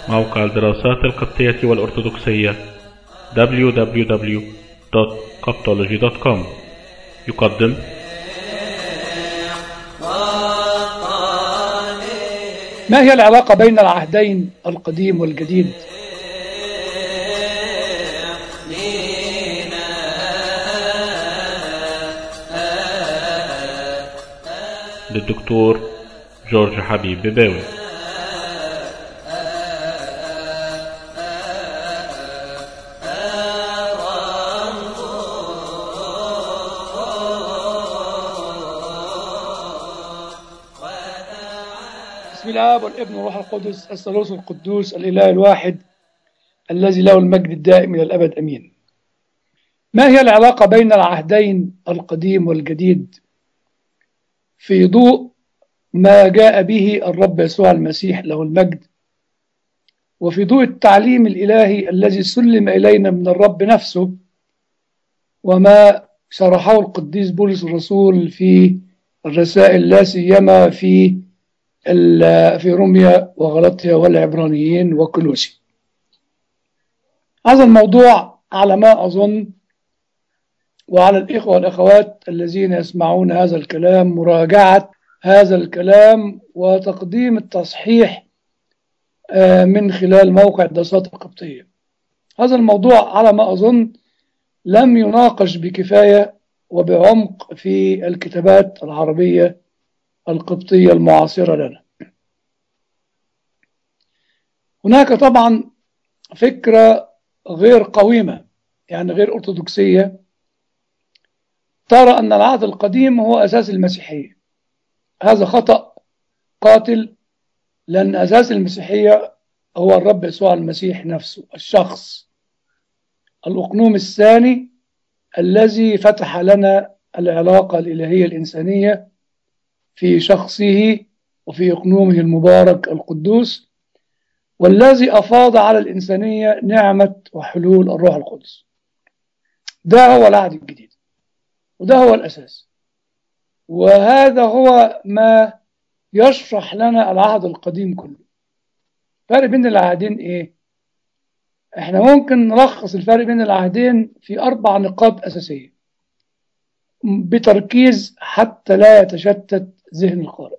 موقع الدراسات القبطية والأرثوذكسية www.coptology.com يقدم ما هي العلاقة بين العهدين القديم والجديد؟ للدكتور جورج حبيب بباوي. بسم الله والابن والروح القدس الثالوث القدوس الإله الواحد الذي له المجد الدائم إلى الأبد أمين. ما هي العلاقة بين العهدين القديم والجديد في ضوء ما جاء به الرب يسوع المسيح له المجد، وفي ضوء التعليم الإلهي الذي سلم إلينا من الرب نفسه، وما شرحه القديس بولس الرسول في الرسائل، لا سيما في روميا وغلطيا والعبرانيين وكولوسي. هذا الموضوع على ما أظن وعلى الإخوة والأخوات الذين يسمعون هذا الكلام مراجعة هذا الكلام وتقديم التصحيح من خلال موقع الدراسات القبطية. هذا الموضوع على ما أظن لم يناقش بكفاية وبعمق في الكتابات العربية القبطية المعاصرة لنا. هناك طبعا فكرة غير قويمة، يعني غير أرثوذكسية، ترى أن العهد القديم هو أساس المسيحية. هذا خطأ قاتل، لأن أساس المسيحية هو الرب يسوع المسيح نفسه، الشخص الأقنوم الثاني الذي فتح لنا العلاقة الإلهية الإنسانية في شخصه وفي أقنومه المبارك القدوس، والذي أفاض على الإنسانية نعمة وحلول الروح القدس. ده هو العهد الجديد، وده هو الأساس، وهذا هو ما يشرح لنا العهد القديم كله. الفرق بين العهدين إيه؟ إحنا ممكن نلخص الفرق بين العهدين في 4 نقاط أساسية بتركيز حتى لا يتشتت ذهن القارئ.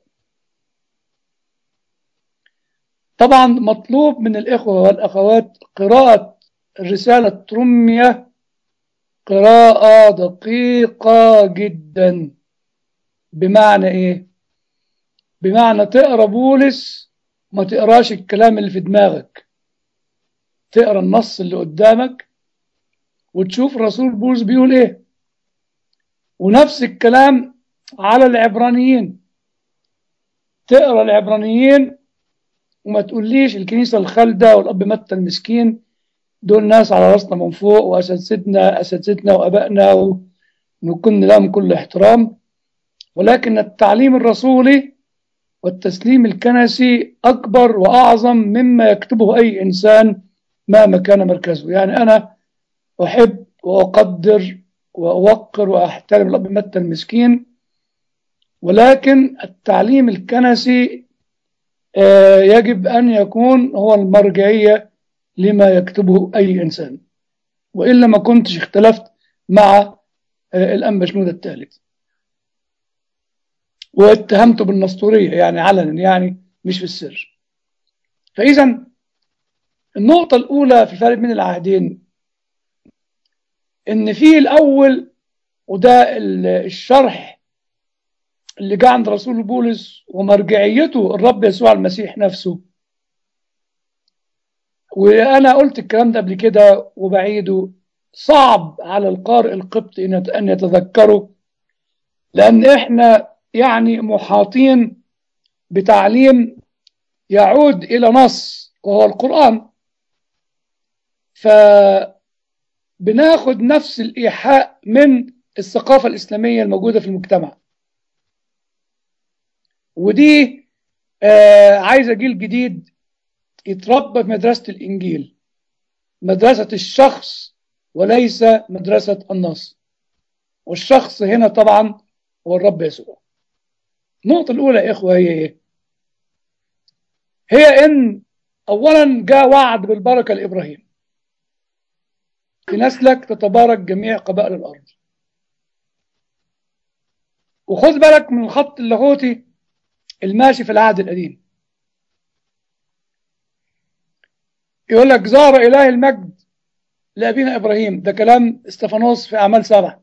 طبعا مطلوب من الإخوة والأخوات قراءة رسالة روميا قراءة دقيقة جدا. بمعنى إيه؟ بمعنى تقرأ بولس، ما تقراش الكلام اللي في دماغك، تقرأ النص اللي قدامك وتشوف رسول بولس بيقول إيه. ونفس الكلام على العبرانيين، تقرأ العبرانيين وما تقوليش الكنيسة الخالدة والأب متى المسكين دول ناس على راسنا من فوق، وأساتذتنا وأبائنا ونكون لهم كل احترام، ولكن التعليم الرسولي والتسليم الكنسي أكبر وأعظم مما يكتبه أي إنسان مهما كان مركزه. يعني أنا أحب وأقدر وأوقر وأحترم الأب متى المسكين، ولكن التعليم الكنسي يجب أن يكون هو المرجعية لما يكتبه أي إنسان، وإلا ما كنتش اختلفت مع الأنبا شنودة الثالث واتهمته بالنسطورية، يعني علنا، يعني مش في السر. فإذا النقطة الأولى في الفرق بين العهدين إن في الأول، وده الشرح اللي جاء عند رسول بولس ومرجعيته الرب يسوع المسيح نفسه، وأنا قلت الكلام ده قبل كده وبعيده، صعب على القارئ القبطي أن يتذكره، لأن إحنا يعني محاطين بتعليم يعود إلى نص وهو القرآن، فبناخد نفس الإيحاء من الثقافة الإسلامية الموجودة في المجتمع، ودي عايزة جيل جديد يتربى في مدرسة الإنجيل، مدرسة الشخص وليس مدرسة النص. والشخص هنا طبعا هو الرب يسوع. النقطة الأولى يا إخوة هي إيه؟ هي إن أولا جاء وعد بالبركة لإبراهيم: في نسلك تتبارك جميع قبائل الأرض. وخذ بالك من الخط اللاهوتي الماشي في العهد القديم. يقول لك: زار إله المجد لأبينا إبراهيم. ده كلام استفانوس في أعمال 7.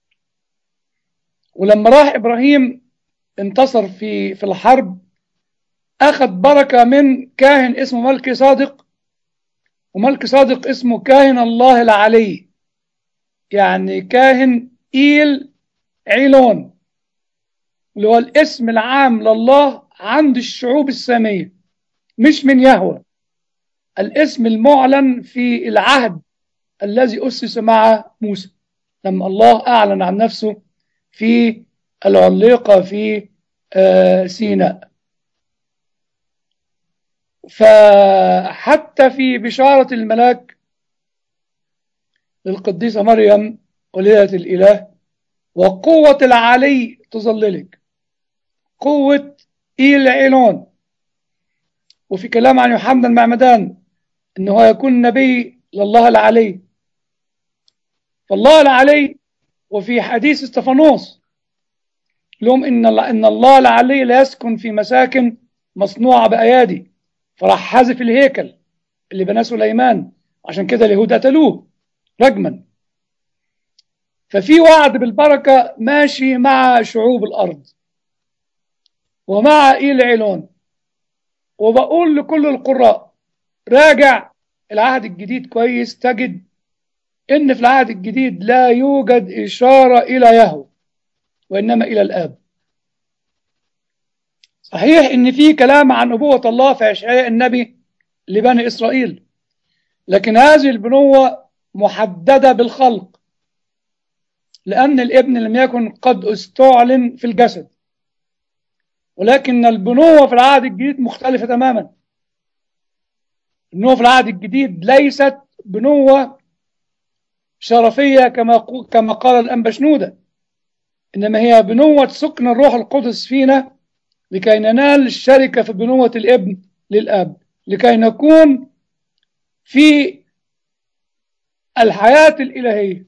ولما راح إبراهيم انتصر في الحرب، أخذ بركة من كاهن اسمه ملكي صادق، وملكي صادق اسمه كاهن الله العلي، يعني كاهن إيل عيلون، اللي هو الاسم العام لله عند الشعوب السامية، مش من يهوه، الاسم المعلن في العهد الذي أسس مع موسى لما الله أعلن عن نفسه في العليقة في سيناء. فحتى في بشارة الملاك للقديسة مريم وليلة الإله: وقوة العلي تظللك، قوة إيل عيلون. وفي كلام عن يوحنا المعمدان إنه يكون نبي لله العلي، فالله العلي. وفي حديث استفانوس لهم إن الله العلي لا يسكن في مساكن مصنوعة بأيادي، فراح حذف الهيكل اللي بناه سليمان، عشان كده اليهود قتلوه رجما. ففي وعد بالبركة ماشي مع شعوب الأرض ومع إيل عيلون. وبقول لكل القراء: راجع العهد الجديد كويس، تجد إن في العهد الجديد لا يوجد إشارة إلى يهوه، وإنما إلى الآب. صحيح إن في كلام عن نبوة الله في إشعياء النبي لبني إسرائيل، لكن هذه البنوة محددة بالخلق، لأن الابن لم يكن قد استعلن في الجسد. ولكن البنوة في العهد الجديد مختلفة تماما. البنوة في العهد الجديد ليست بنوة شرفية كما قال الأنبا شنودة، إنما هي بنوة سكن الروح القدس فينا لكي ننال الشركة في بنوة الابن للأب، لكي نكون في الحياة الإلهية.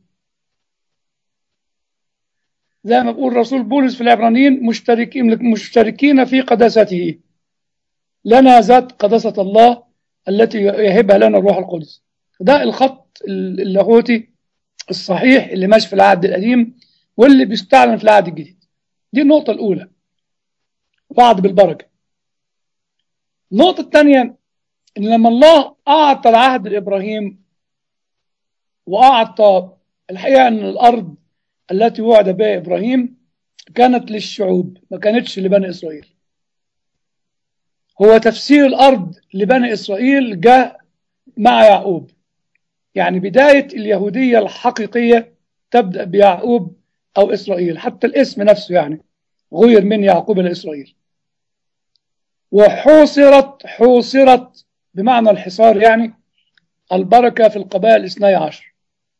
زي ما بيقول رسول بولس في العبرانيين: مشتركين في قداسته، لنا ذات قداسة الله التي يهبها لنا الروح القدس. ده الخط اللاهوتي الصحيح اللي ماشي في العهد القديم واللي بيستعلن في العهد الجديد. دي النقطة الأولى، وعد بالبركة. النقطة الثانية: إن لما الله أعطى العهد لإبراهيم وأعطى الحقيقة أن الأرض التي وعد بها إبراهيم كانت للشعوب، ما كانتش لبني إسرائيل. هو تفسير الأرض لبني إسرائيل جاء مع يعقوب، يعني بداية اليهودية الحقيقية تبدأ بيعقوب أو إسرائيل، حتى الاسم نفسه يعني غير من يعقوب إلى إسرائيل. وحوصرت بمعنى الحصار، يعني البركة في القبائل 12.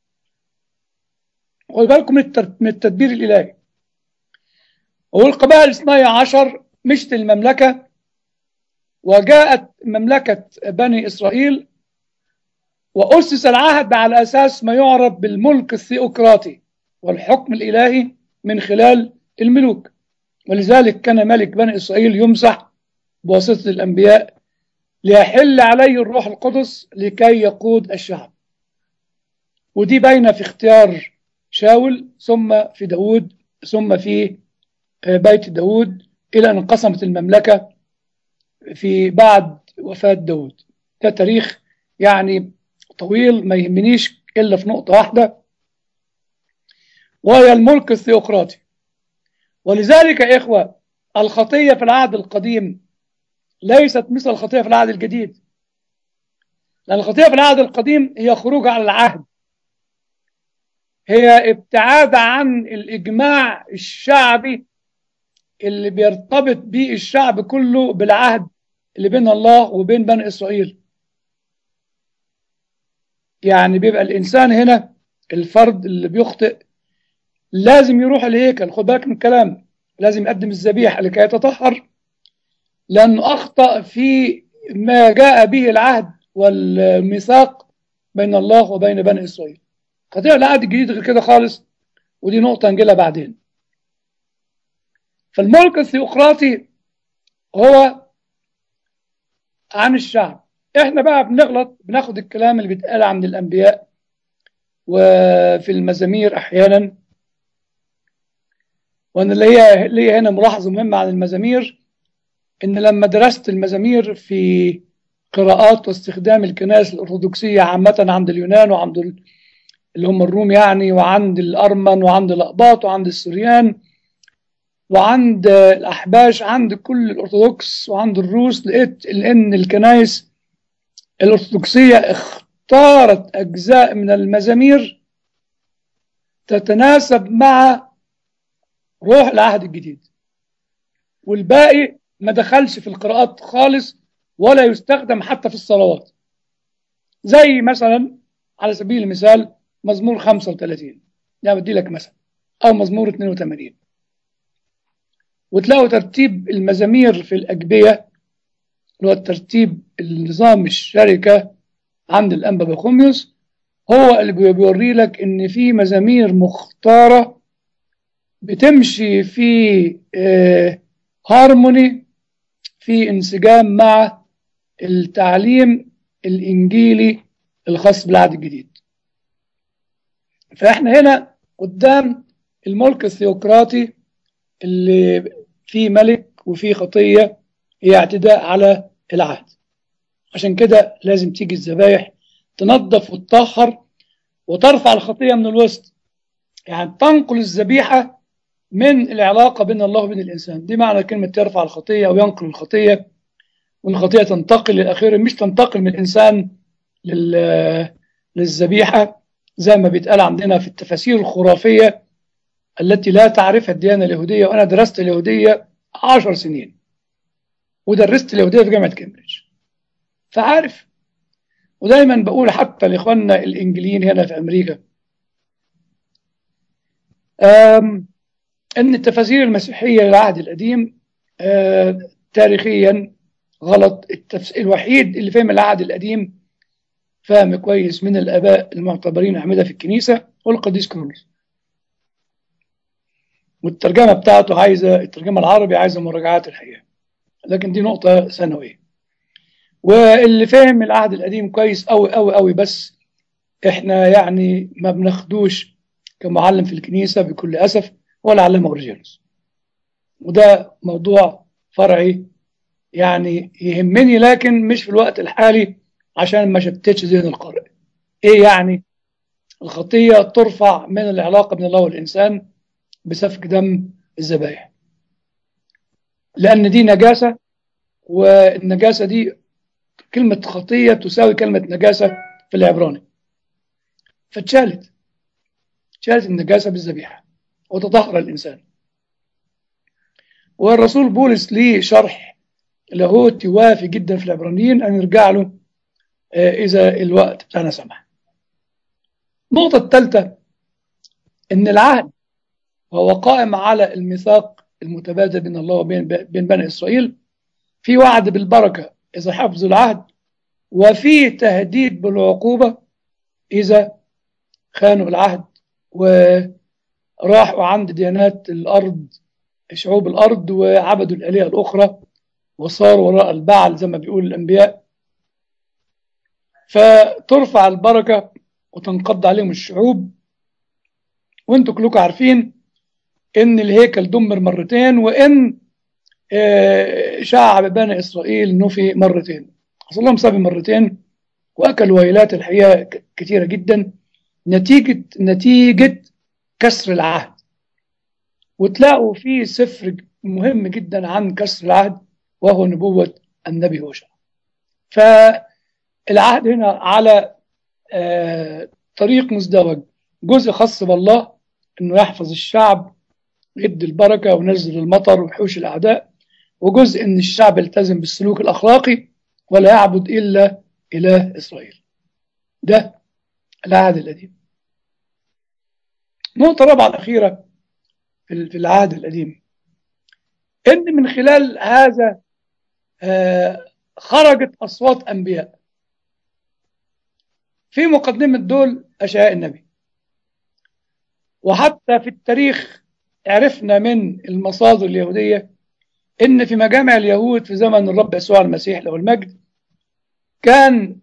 خدوا بالكم من التدبير الإلهي. والقبائل 12 مشت المملكة، وجاءت مملكة بني إسرائيل، وأسس العهد على أساس ما يعرف بالملك الثيوقراطي والحكم الإلهي من خلال الملوك. ولذلك كان ملك بني إسرائيل يمسح بواسطة الأنبياء ليحل عليه الروح القدس لكي يقود الشعب. ودي باينة في اختيار شاول، ثم في داود، ثم في بيت داود، إلى أن انقسمت المملكة في بعد وفاة داود. ده تاريخ يعني طويل، ما يهمنيش إلا في نقطة واحدة، وهي الملك الثيوقراطي. ولذلك يا إخوة، الخطية في العهد القديم ليست مثل الخطية في العهد الجديد، لأن الخطية في العهد القديم هي خروج على العهد، هي ابتعاد عن الإجماع الشعبي اللي بيرتبط به الشعب كله بالعهد اللي بين الله وبين بني إسرائيل. يعني بيبقى الإنسان هنا، الفرد اللي بيخطئ لازم يروح الهيكل، خد بالك من الكلام، لازم يقدم الذبيحة لكي يتطهر، لأنه أخطأ في ما جاء به العهد والميثاق بين الله وبين بني إسرائيل. خطيئة العهد الجديد غير كده خالص، ودي نقطة نجيلها بعدين. فالملك الثيوقراطي هو عن الشعب. احنا بقى بنغلط، بناخد الكلام اللي بيتقال عن الأنبياء وفي المزامير أحيانا. وأنا اللي هي هنا ملاحظة مهمة عن المزامير، إن لما درست المزامير في قراءات واستخدام الكنائس الأرثوذكسية عامة عند اليونان وعند اللي هم الروم يعني، وعند الأرمن وعند الأقباط وعند السوريان وعند الأحباش، عند كل الأرثوذكس وعند الروس، لقيت إن الكنائس الأرثوذكسية اختارت أجزاء من المزامير تتناسب مع روح العهد الجديد، والباقي ما دخلش في القراءات خالص ولا يستخدم حتى في الصلوات. زي مثلا على سبيل المثال مزمور 35، يعني بدي لك مثلا، أو مزمور 82. وتلاقوا ترتيب المزامير في الأجبية اللي هو الترتيب النظام الشركة عند الأنبا بخوميوس، هو اللي بيوري لك إن في مزامير مختارة بتمشي في هارموني، في انسجام مع التعليم الإنجيلي الخاص بالعهد الجديد. فإحنا هنا قدام الملك الثيوقراطي اللي فيه ملك وفيه خطية، هي اعتداء على العهد. عشان كده لازم تيجي الذبايح تنظف وتطهر وترفع الخطية من الوسط، يعني تنقل الذبيحة من العلاقة بين الله وبين الإنسان. دي معنى كلمة ترفع الخطية أو ينقل الخطية، والخطية تنتقل للأخير، مش تنتقل من الإنسان للذبيحة زي ما بيتقال عندنا في التفاسير الخرافية التي لا تعرفها الديانة اليهودية. وأنا درست اليهودية 10 سنين ودرست اليهودية في جامعة كامبريدج، فعارف. ودايما بقول حتى لإخواننا الإنجليين هنا في أمريكا أن التفاسير المسيحية للعهد القديم تاريخيا غلط. الوحيد اللي فهم العهد القديم فهم كويس من الآباء المعتبرين أعمدة في الكنيسة هو القديس كيرلس، والترجمة بتاعته عايزة، الترجمة العربي عايزة مراجعات الحقيقة، لكن دي نقطة ثانوية. واللي فهم العهد القديم كويس أوي أوي أوي، بس إحنا يعني ما بناخدوش كمعلم في الكنيسة بكل أسف، ولا علمه أورجينوس. وده موضوع فرعي يعني يهمني، لكن مش في الوقت الحالي عشان ما شتتش ذهن القارئ. إيه يعني الخطية ترفع من العلاقة بين الله والإنسان بسفك دم الذبائح، لأن دي نجاسة، والنجاسة دي كلمة خطية تساوي كلمة نجاسة في العبراني، فاتشالت النجاسة بالذبيحة وتطهر الإنسان. والرسول بولس ليه شرح لاهوتي وافي جدا في العبرانيين، أن نرجع له إذا الوقت بتاعنا سمح. النقطة الثالثة أن العهد وهو قائم على الميثاق المتبادل بين الله وبين بني إسرائيل، في وعد بالبركة إذا حفظوا العهد، وفي تهديد بالعقوبة إذا خانوا العهد وراحوا عند ديانات الأرض، شعوب الأرض، وعبدوا الآلهة الأخرى وصاروا وراء البعل زي ما بيقول الأنبياء، فترفع البركة وتنقض عليهم الشعوب. وانتوا كلكم عارفين ان الهيكل دمر مرتين، وان شعب بني إسرائيل نفي مرتين، حصل لهم سبي مرتين، وأكلوا ويلات الحقيقة كثيرة جدا نتيجة كسر العهد. وتلاقوا في سفر مهم جدا عن كسر العهد وهو نبوة النبي هوشع. فالعهد هنا على طريق مزدوج، جزء خاص بالله انه يحفظ الشعب، يدي البركة وينزل المطر ويحوش الأعداء، وجزء ان الشعب يلتزم بالسلوك الأخلاقي ولا يعبد إلا إله إسرائيل. ده العهد القديم. نقطة رابعة الأخيرة في العهد القديم، إن من خلال هذا خرجت أصوات أنبياء في مقدمة دول أشعياء النبي. وحتى في التاريخ عرفنا من المصادر اليهودية إن في مجامع اليهود في زمن الرب يسوع المسيح له المجد كان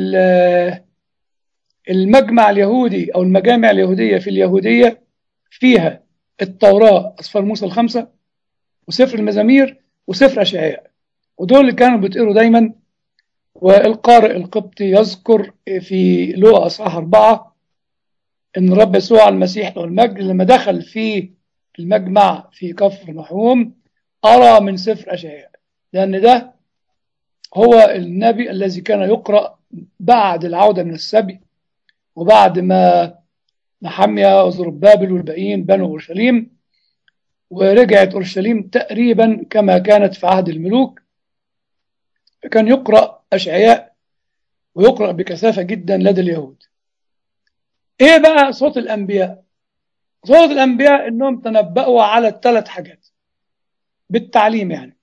المجمع اليهودي أو المجامع اليهودية في اليهودية فيها التوراة أسفار موسى الخمسة وسفر المزامير وسفر أشعياء، ودول اللي كانوا بيتقروا دايما. والقارئ القبطي يذكر في لوقا أصحاح 4 إن الرب يسوع المسيح له المجد لما دخل في المجمع في كفر نحوم أرى من سفر أشعياء، لأن ده هو النبي الذي كان يقرأ بعد العودة من السبي وبعد ما نحميا وزربابل والباقيين بنوا أورشليم، ورجعت أورشليم تقريبا كما كانت في عهد الملوك. كان يقرأ أشعياء ويقرأ بكثافة جدا لدى اليهود. إيه بقى صوت الأنبياء؟ صوت الأنبياء إنهم تنبأوا على الثلاث حاجات بالتعليم. يعني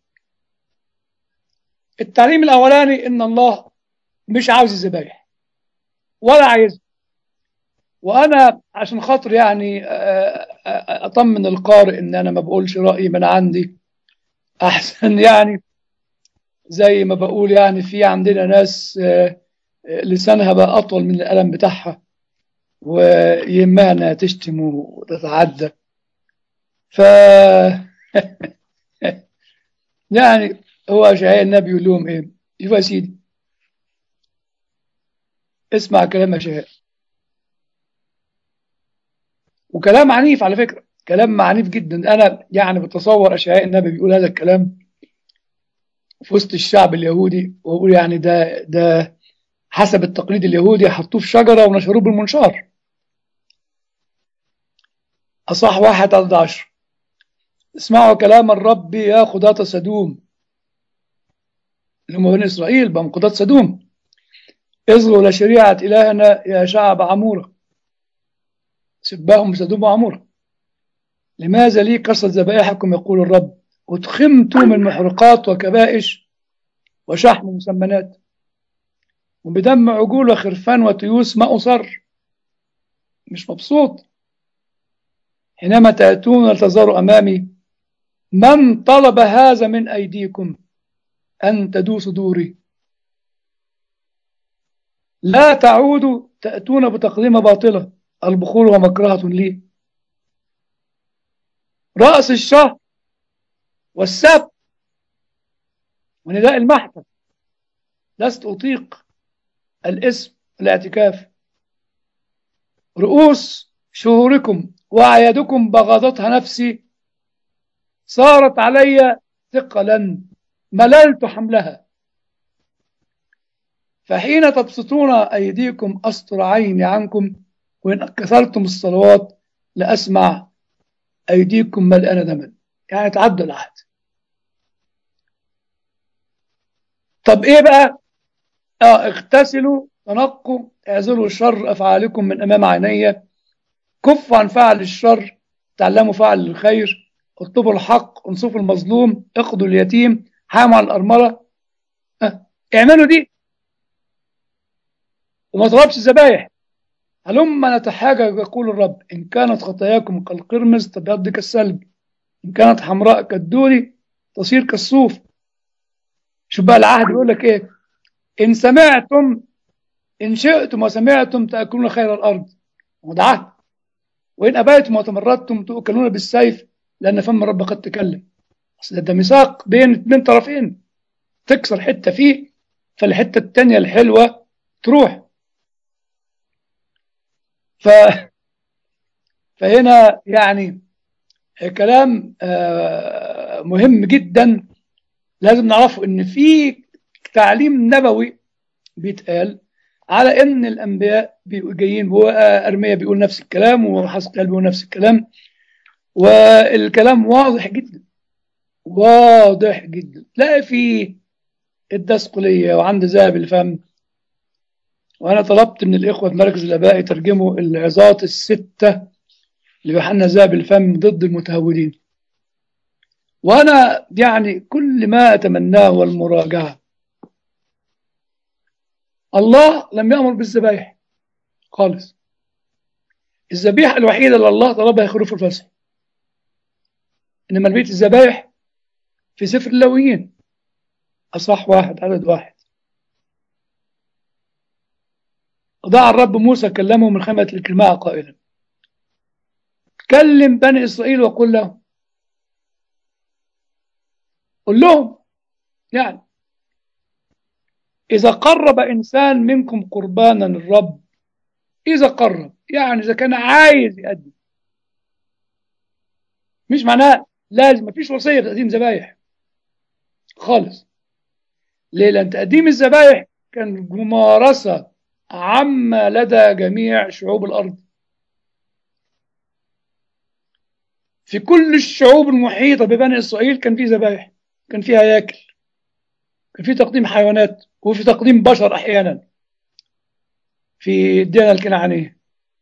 التعليم الأولاني إن الله مش عاوز الذبايح ولا عايز. وأنا عشان خاطر يعني أطمن القارئ إن أنا ما بقولش رأيي من عندي أحسن، يعني زي ما بقول يعني في عندنا ناس لسانها بقى أطول من القلم بتاعها ويمانة تشتم وتتعدى. ف يعني هو أشعياء النبي يقول لهم إيه؟ يبقى يا سيدي اسمع كلام أشعياء، وكلام عنيف على فكرة، كلام عنيف جدا. أنا يعني بتصور أشعياء النبي بيقول هذا الكلام في وسط الشعب اليهودي، وأقول يعني ده حسب التقليد اليهودي حطوه في شجرة ونشروه بالمنشار. أصح 1:11 اسمعوا كلام الرب يا قضاة سدوم، اللي هم بني إسرائيل بقوا قضاة سدوم، اصغوا لشريعة إلهنا يا شعب عمورة، سباهم بسدوم وعمورة. لماذا لي كسرت ذبائحكم يقول الرب، وتخمت من محرقات وكبائش وشحم مسمنات، وبدم عجول وخرفان وتيوس ما أصر. مش مبسوط. حينما تأتون وتظهروا أمامي، من طلب هذا من أيديكم أن تدوسوا دوري؟ لا تعودوا تأتون بتقدمة باطلة، البخور ومكرهة لي. رأس الشهر والسبت ونداء المحفل لست أطيق الاسم الاعتكاف. رؤوس شهوركم وأعيادكم بغضتها نفسي، صارت علي ثقلا مللت حملها. فحين تبسطون أيديكم أستر عيني عنكم، وإن كثرتم الصلوات لأسمع أيديكم ملأنة دما. يعني تعدى العهد. طب إيه بقى؟ اغتسلوا تنقوا اعزلوا شر أفعالكم من أمام عيني، كفوا عن فعل الشر تعلموا فعل الخير، اطلبوا الحق انصفوا المظلوم اقضوا اليتيم حاموا على الأرملة. اعملوا دي وما تضربش الذبايح. هلما نتحاجج يقول الرب، إن كانت خطاياكم كالقرمز تبيض كالثلج، إن كانت حمراء كالدوري تصير كالصوف. شوف بقى العهد بيقول لك إيه؟ إن سمعتم إن شئتم وسمعتم تأكلون خير الأرض، وده عهد. وإن أبيتم وتمردتم تؤكلون بالسيف، لأن فم الرب قد تكلم. أصل ده ميثاق بين اتنين طرفين، تكسر حتة فيه فالحتة التانية الحلوة تروح. فهنا يعني كلام مهم جدا لازم نعرفه، ان في تعليم نبوي بيتقال على ان الانبياء جايين. وارميا بيقول نفس الكلام وحسقيال بيقول نفس الكلام، والكلام واضح جدا واضح جدا. تلاقي في الدسقلية وعند ذهب الفم. وانا طلبت من الاخوه في مركز الاباء يترجموا العظات الستة ليوحنا ذهب الفم ضد المتهورين. وانا يعني كل ما اتمناه هو المراجعه الله لم يأمر بالذبائح خالص. الذبيحة الوحيدة اللي الله طلبها هي خروف الفصح، إنما بقية الذبائح في سفر اللاويين أصح 1 عدد 1. ودعا الرب موسى كلمه من خيمة الاجتماع قائلا: كلم بني إسرائيل وقل لهم، قل لهم يعني إذا قرب إنسان منكم قربانا الرب، إذا قرب يعني إذا كان عايز يقدم، مش معناه لازم، مفيش وصية تقديم ذبايح خالص. ليه؟ لأن تقديم الذبايح كان ممارسة عامة لدى جميع شعوب الأرض. في كل الشعوب المحيطة ببني إسرائيل كان في ذبايح، كان في هياكل، كان في تقديم حيوانات، وفي تقديم بشر أحيانا في الديانة الكنعانية.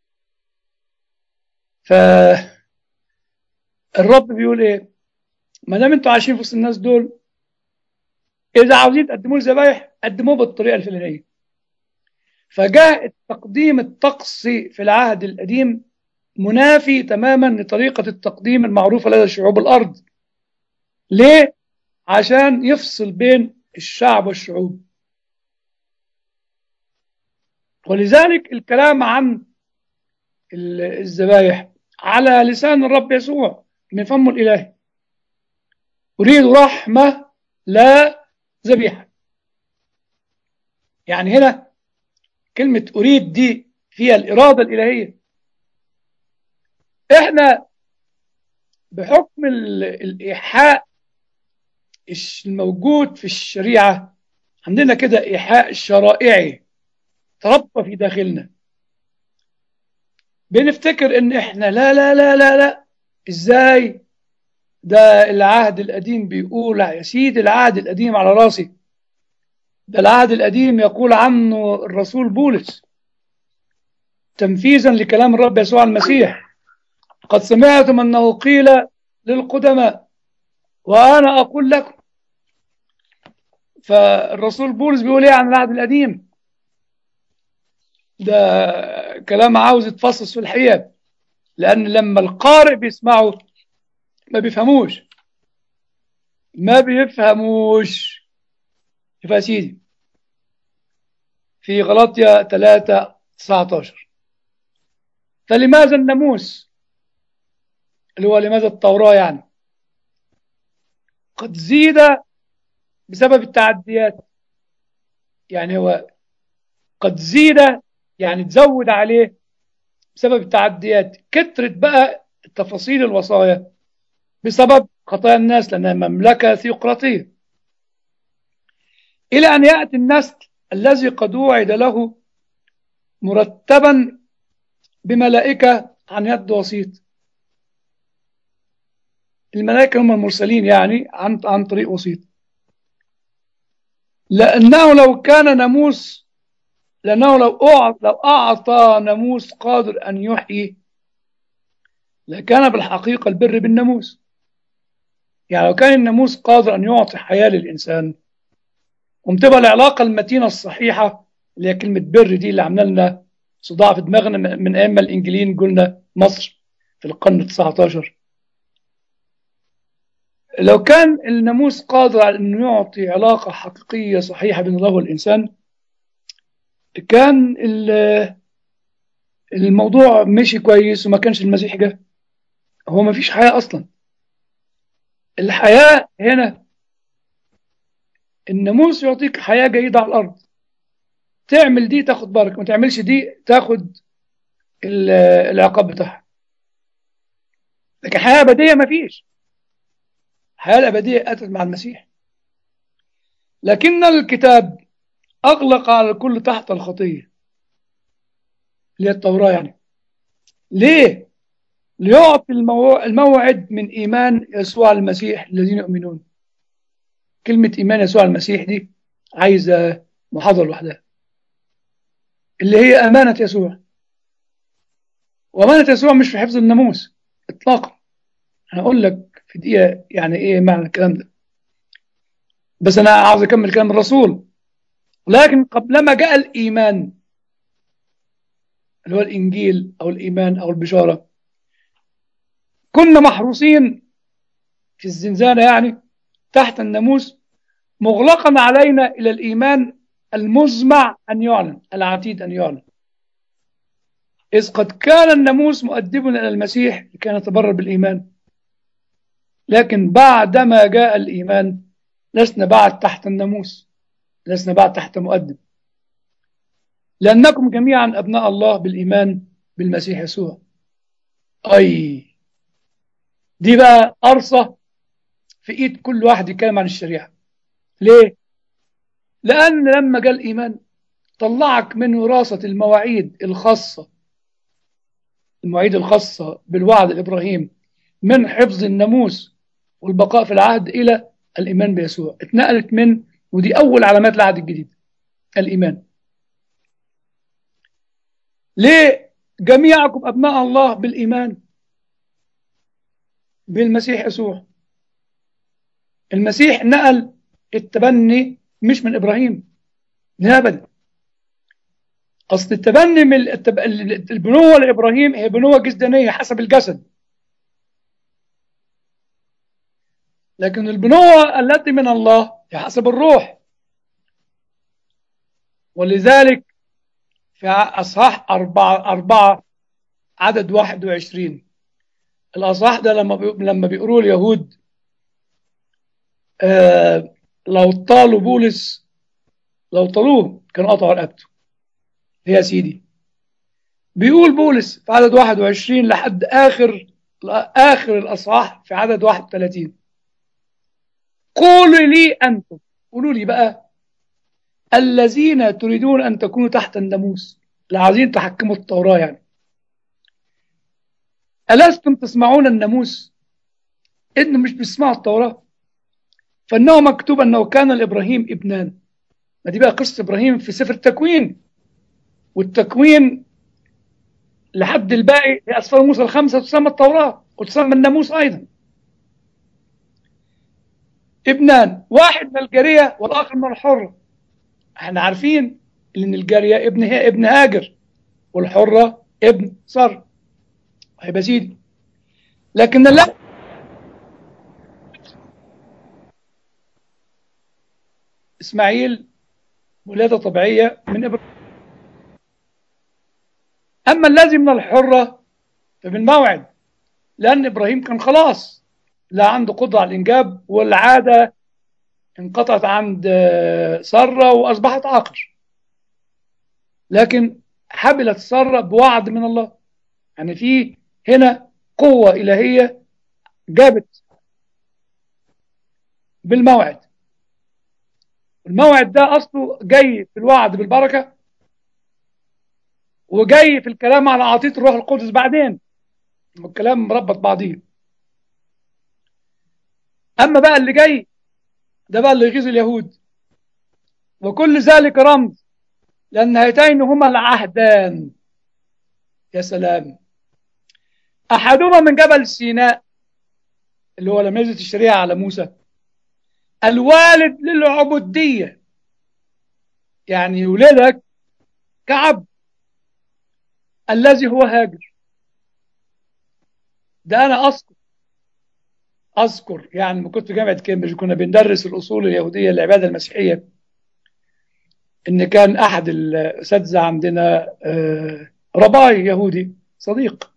فالرب بيقول إيه؟ ما دام أنتوا عايشين في وسط الناس دول، إذا عاوزين تقدموا لي ذبايح قدموه بالطريقة الفلانية. فجاء التقديم الطقسي في العهد القديم منافي تماما لطريقة التقديم المعروفة لدى شعوب الأرض. ليه؟ عشان يفصل بين الشعب والشعوب. ولذلك الكلام عن الذبايح على لسان الرب يسوع من فمه الإلهي: أريد رحمة لا ذبيحة. يعني هنا كلمة أريد دي فيها الإرادة الإلهية. إحنا بحكم الإيحاء الموجود في الشريعة عندنا كده إيحاء شرائعي تربى في داخلنا، بنفتكر إن إحنا لا لا لا لا لا، إزاي ده العهد القديم بيقول يا سيدي، العهد القديم على راسي، ده العهد القديم يقول عنه الرسول بولس تنفيذا لكلام الرب يسوع المسيح: قد سمعتم أنه قيل للقدماء وأنا أقول لكم. فالرسول بولس بيقول إيه عن العهد القديم؟ ده كلام عاوز يتفصص في الحقيقة، لأن لما القارئ بيسمعه ما بيفهموش، ما بيفهموش. يا سيدي في غلاطيا 3:19: فلماذا الناموس، اللي هو لماذا التوراة يعني، قد زيد بسبب التعديات. يعني هو قد زيد يعني تزود عليه بسبب التعديات، كترت بقى تفاصيل الوصايا بسبب خطايا الناس، لأنها مملكة ثيوقراطية، إلى أن يأتي النسل الذي قد وعد له مرتبا بملائكة عن يد وسيط. الملائكة هم المرسلين يعني عن طريق وسيط. لأنه لو كان ناموس، لأنه لو أعطى ناموس قادر أن يحيي لكان بالحقيقة البر بالناموس. يعني لو كان الناموس قادر أن يعطي حياة للإنسان، ومتبقى العلاقة المتينة الصحيحة اللي هي كلمة بر دي اللي عملنا لنا صداع في دماغنا من أيام الإنجيليين قلنا مصر في القرن 19. لو كان الناموس قادر على أنه يعطي علاقة حقيقية صحيحة بين الله والإنسان، كان الموضوع مشي كويس وما كانش المسيح جه. هو ما فيش حياة أصلا. الحياة هنا الناموس يعطيك حياة جيدة على الأرض، تعمل دي تاخد بركة، ما تعملش دي تاخد العقاب بتاعها. لكن حياة أبدية ما فيش. الحياة الأبدية أتت مع المسيح. لكن الكتاب أغلق على الكل تحت الخطية اللي هي التوراة يعني. ليه؟ ليعطي الموعد من إيمان يسوع المسيح الذين يؤمنون. كلمة إيمان يسوع المسيح دي عايزة محاضرة لوحدها، اللي هي أمانة يسوع. وأمانة يسوع مش في حفظ الناموس إطلاقا. هقول لك في دقيقة يعني إيه معنى الكلام ده، بس أنا عاوز أكمل كلام الرسول. لكن قبلما جاء الإيمان اللي هو الإنجيل أو الإيمان أو البشارة، كنا محروسين في الزنزانة، يعني تحت الناموس، مغلقا علينا إلى الإيمان المزمع أن يعلن، العتيد أن يعلن، إذ قد كان الناموس مؤدبنا إلى المسيح لكي نتبرر بالإيمان. لكن بعدما جاء الإيمان لسنا بعد تحت الناموس، لسنا بعد تحت مؤدب، لأنكم جميعا أبناء الله بالإيمان بالمسيح يسوع. أي دي بقى قرصة في إيد كل واحد يتكلم عن الشريعة. ليه؟ لأن لما جاء الإيمان طلعك من وراثة المواعيد الخاصة، المواعيد الخاصة بالوعد الإبراهيم، من حفظ الناموس والبقاء في العهد إلى الإيمان بيسوع. اتنقلت من، ودي أول علامات العهد الجديد، الإيمان. ليه؟ جميعكم أبناء الله بالإيمان بالمسيح يسوع. المسيح نقل التبني مش من إبراهيم، لا أبدا. أصل التبني من البنوة لإبراهيم هي بنوة جسدانية حسب الجسد، لكن البنوة التي من الله هي حسب الروح. ولذلك في أصحاح 4 عدد 21، الأصحاح ده لما بيقولوا اليهود لو طالوا بولس، لو طالوه كانوا قطعوا رقبته. يا سيدي، بيقول بولس في عدد 21 لحد آخر الأصحاح في عدد 31: قولوا لي أنتم، قولوا لي بقى، الذين تريدون أن تكونوا تحت الناموس، اللي عايزين تحكموا التوراة يعني، ألستم تسمعون الناموس؟ إنه مش بيسمعوا التوراة، فإنه مكتوب أنه كان لإبراهيم ابنان. ما دي بقى قصة إبراهيم في سفر التكوين، والتكوين لحد الباقي أسفار موسى الخمسة تسمى التوراة وتسمى الناموس أيضا. ابنان، واحد من الجارية والآخر من الحرة. احنا عارفين ان الجارية هي ابن هاجر، والحرة ابن سارة، هيبقى سيدي. لكن لا، اسماعيل ولادة طبيعية من ابراهيم. اما الذي من الحرة فبالموعد، لان ابراهيم كان خلاص لا عنده قدرة على الانجاب، والعادة انقطعت عند سارة واصبحت عاقر، لكن حبلت سارة بوعد من الله. يعني في هنا قوة إلهية جابت بالموعد. الموعد ده أصله جاي في الوعد بالبركة، وجاي في الكلام على عطية الروح القدس بعدين، والكلام مربط بعضيه. أما بقى اللي جاي ده بقى اللي يغيظ اليهود. وكل ذلك رمز، لأن هاتين هما العهدان. يا سلام! أحدهما من جبل سيناء اللي هو لما نزلت الشريعة على موسى، الوالد للعبودية، يعني يولدك كعبد، الذي هو هاجر. ده أنا أذكر يعني لما كنت في جامعة كامبريدج كنا بندرس الأصول اليهودية للعبادة المسيحية، إن كان أحد الأساتذة عندنا رباي يهودي صديق،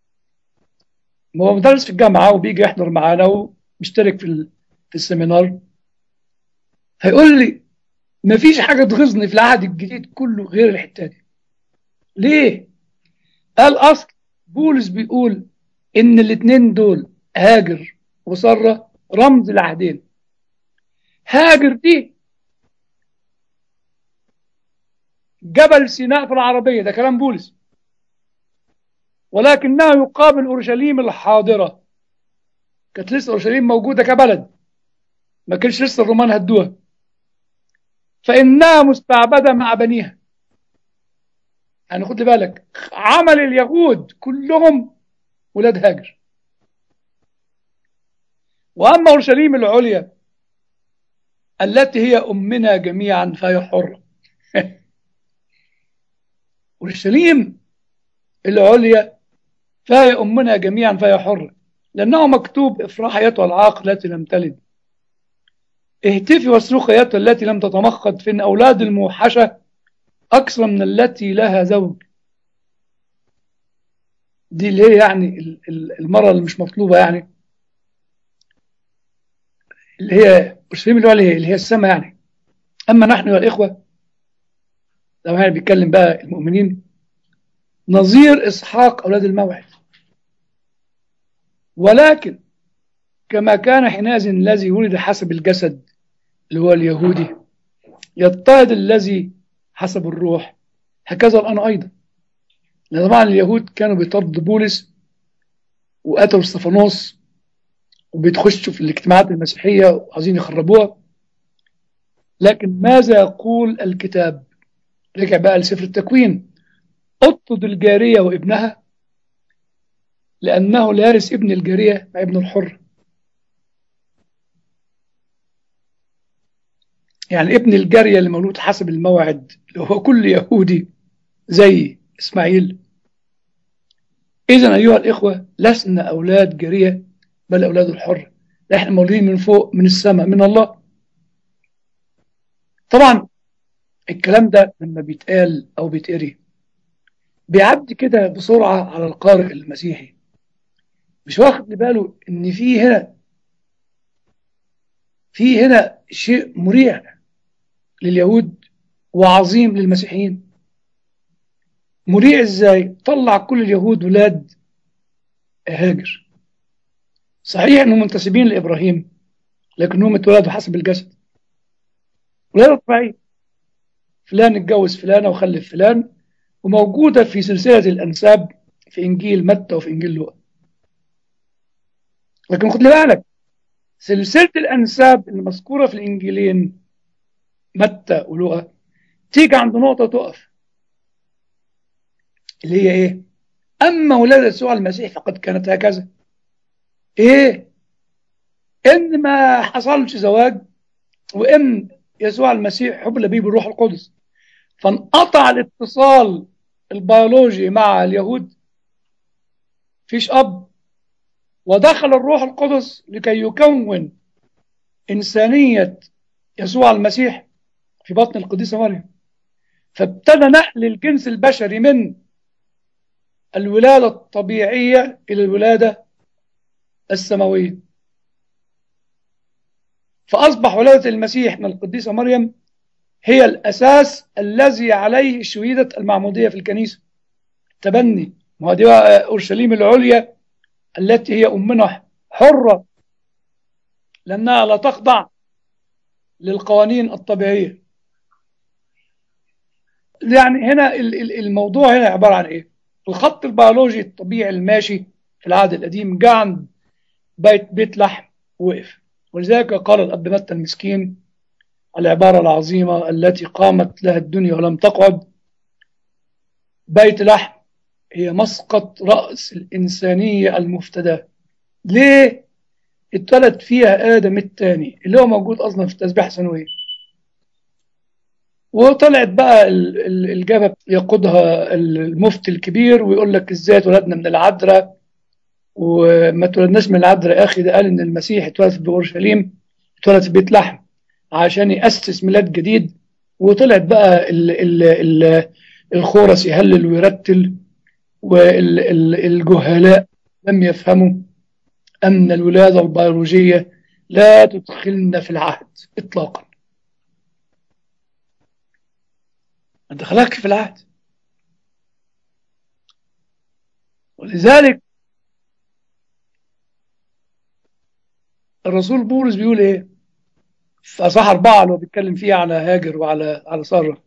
هو مدرس في الجامعة وبيجي يحضر معانا وبيشترك في السيمينار. هيقول لي مفيش حاجة تغيظني في العهد الجديد كله غير الحتة دي. ليه؟ قال أصل بولس بيقول إن الاتنين دول هاجر وسارة رمز العهدين. هاجر دي جبل سيناء في العربية، ده كلام بولس، ولكنها يقابل أورشليم الحاضرة. كانت لسه أورشليم موجودة كبلد، ما كانش لسه الرومان هدوها، فإنها مستعبدة مع بنيها. يعني خد بالك، عمل اليهود كلهم ولاد هاجر. وأما أورشليم العليا التي هي أمنا جميعا فهي حرة. أورشليم العليا فهي أمنا جميعا فهي حرة، لأنه مكتوب: افرح أيتها العاقل التي لم تلد، اهتفي واصرخي أيتها التي لم تتمخض، فإن أولاد الموحشة أكثر من التي لها زوج. دي اللي هي يعني المرة اللي مش مطلوبة، يعني اللي هي أورشليم العليا اللي هي السماء يعني. أما نحن يا الإخوة، لو يعني بيتكلم بقى المؤمنين، نظير إسحاق أولاد الموعد، ولكن كما كان حينئذ الذي ولد حسب الجسد اللي هو اليهودي يضطهد الذي حسب الروح، هكذا الآن أيضا. لأن طبعا اليهود كانوا بيطردوا بولس وقتلوا استفانوس وبيتخشوا في الاجتماعات المسيحية وعايزين يخربوها. لكن ماذا يقول الكتاب؟ رجع بقى لسفر التكوين: اطرد الجارية وابنها لأنه لا يرث ابن الجارية مع ابن الحر. يعني ابن الجارية اللي مولود حسب الموعد اللي هو كل يهودي زي إسماعيل. إذن أيها الإخوة، لسنا أولاد جارية بل أولاد الحر. إحنا مولودين من فوق، من السماء، من الله. طبعا الكلام ده لما بيتقال أو بيتقري بيعدي كده بسرعة على القارئ المسيحي، مش واخد باله إن في هنا شيء مريع لليهود وعظيم للمسيحيين. مريع إزاي؟ طلع كل اليهود ولاد هاجر. صحيح إنهم منتسبين لإبراهيم، لكنهم اتولدوا حسب الجسد، ولاد طبيعية. فلان اتجوز فلانة وخلف فلان، وموجودة في سلسلة الأنساب في إنجيل متى وفي إنجيل لوقا. لكن خد لي بالك، سلسلة الأنساب المذكورة في الإنجيلين متى ولوقا تيجي عند نقطة تقف، اللي هي إيه؟ أما ولادة يسوع المسيح فقد كانت هكذا. إيه؟ إن ما حصلش زواج، وإن يسوع المسيح حبل به بالروح القدس، فانقطع الاتصال البيولوجي مع اليهود، فيش أب، ودخل الروح القدس لكي يكون إنسانية يسوع المسيح في بطن القديسة مريم. فابتدى نقل الجنس البشري من الولادة الطبيعية إلى الولادة السماوية. فأصبح ولادة المسيح من القديسة مريم هي الأساس الذي عليه شهيدة المعمودية في الكنيسة. تبني، وهذه أورشليم العليا التي هي أمنا حرة لأنها لا تخضع للقوانين الطبيعية. يعني هنا الموضوع هنا عبارة عن إيه؟ الخط البيولوجي الطبيعي الماشي في العهد القديم جاء عند بيت لحم وقف. ولذلك قال الأب متى المسكين العبارة العظيمة التي قامت لها الدنيا ولم تقعد: بيت لحم هي مسقط رأس الإنسانية المفتدى. ليه؟ اتولد فيها آدم الثاني اللي هو موجود أصلا في التسبيحة السنوية. وطلعت بقى الجبهة يقودها المفتي الكبير ويقول لك ازاي اتولدنا من العذراء، وما اتولدناش من العذراء يا اخي، ده قال ان المسيح اتولد في اورشليم، اتولد في بيت لحم عشان يأسس ميلاد جديد. وطلعت بقى الخورس يهلل ويرتل، والجهلاء لم يفهموا أن الولادة البيولوجية لا تدخلنا في العهد إطلاقا، ما دخلكش في العهد. ولذلك الرسول بولس بيقول إيه في أصحاح 4 اللي هو بيتكلم فيه على هاجر وعلى سارة: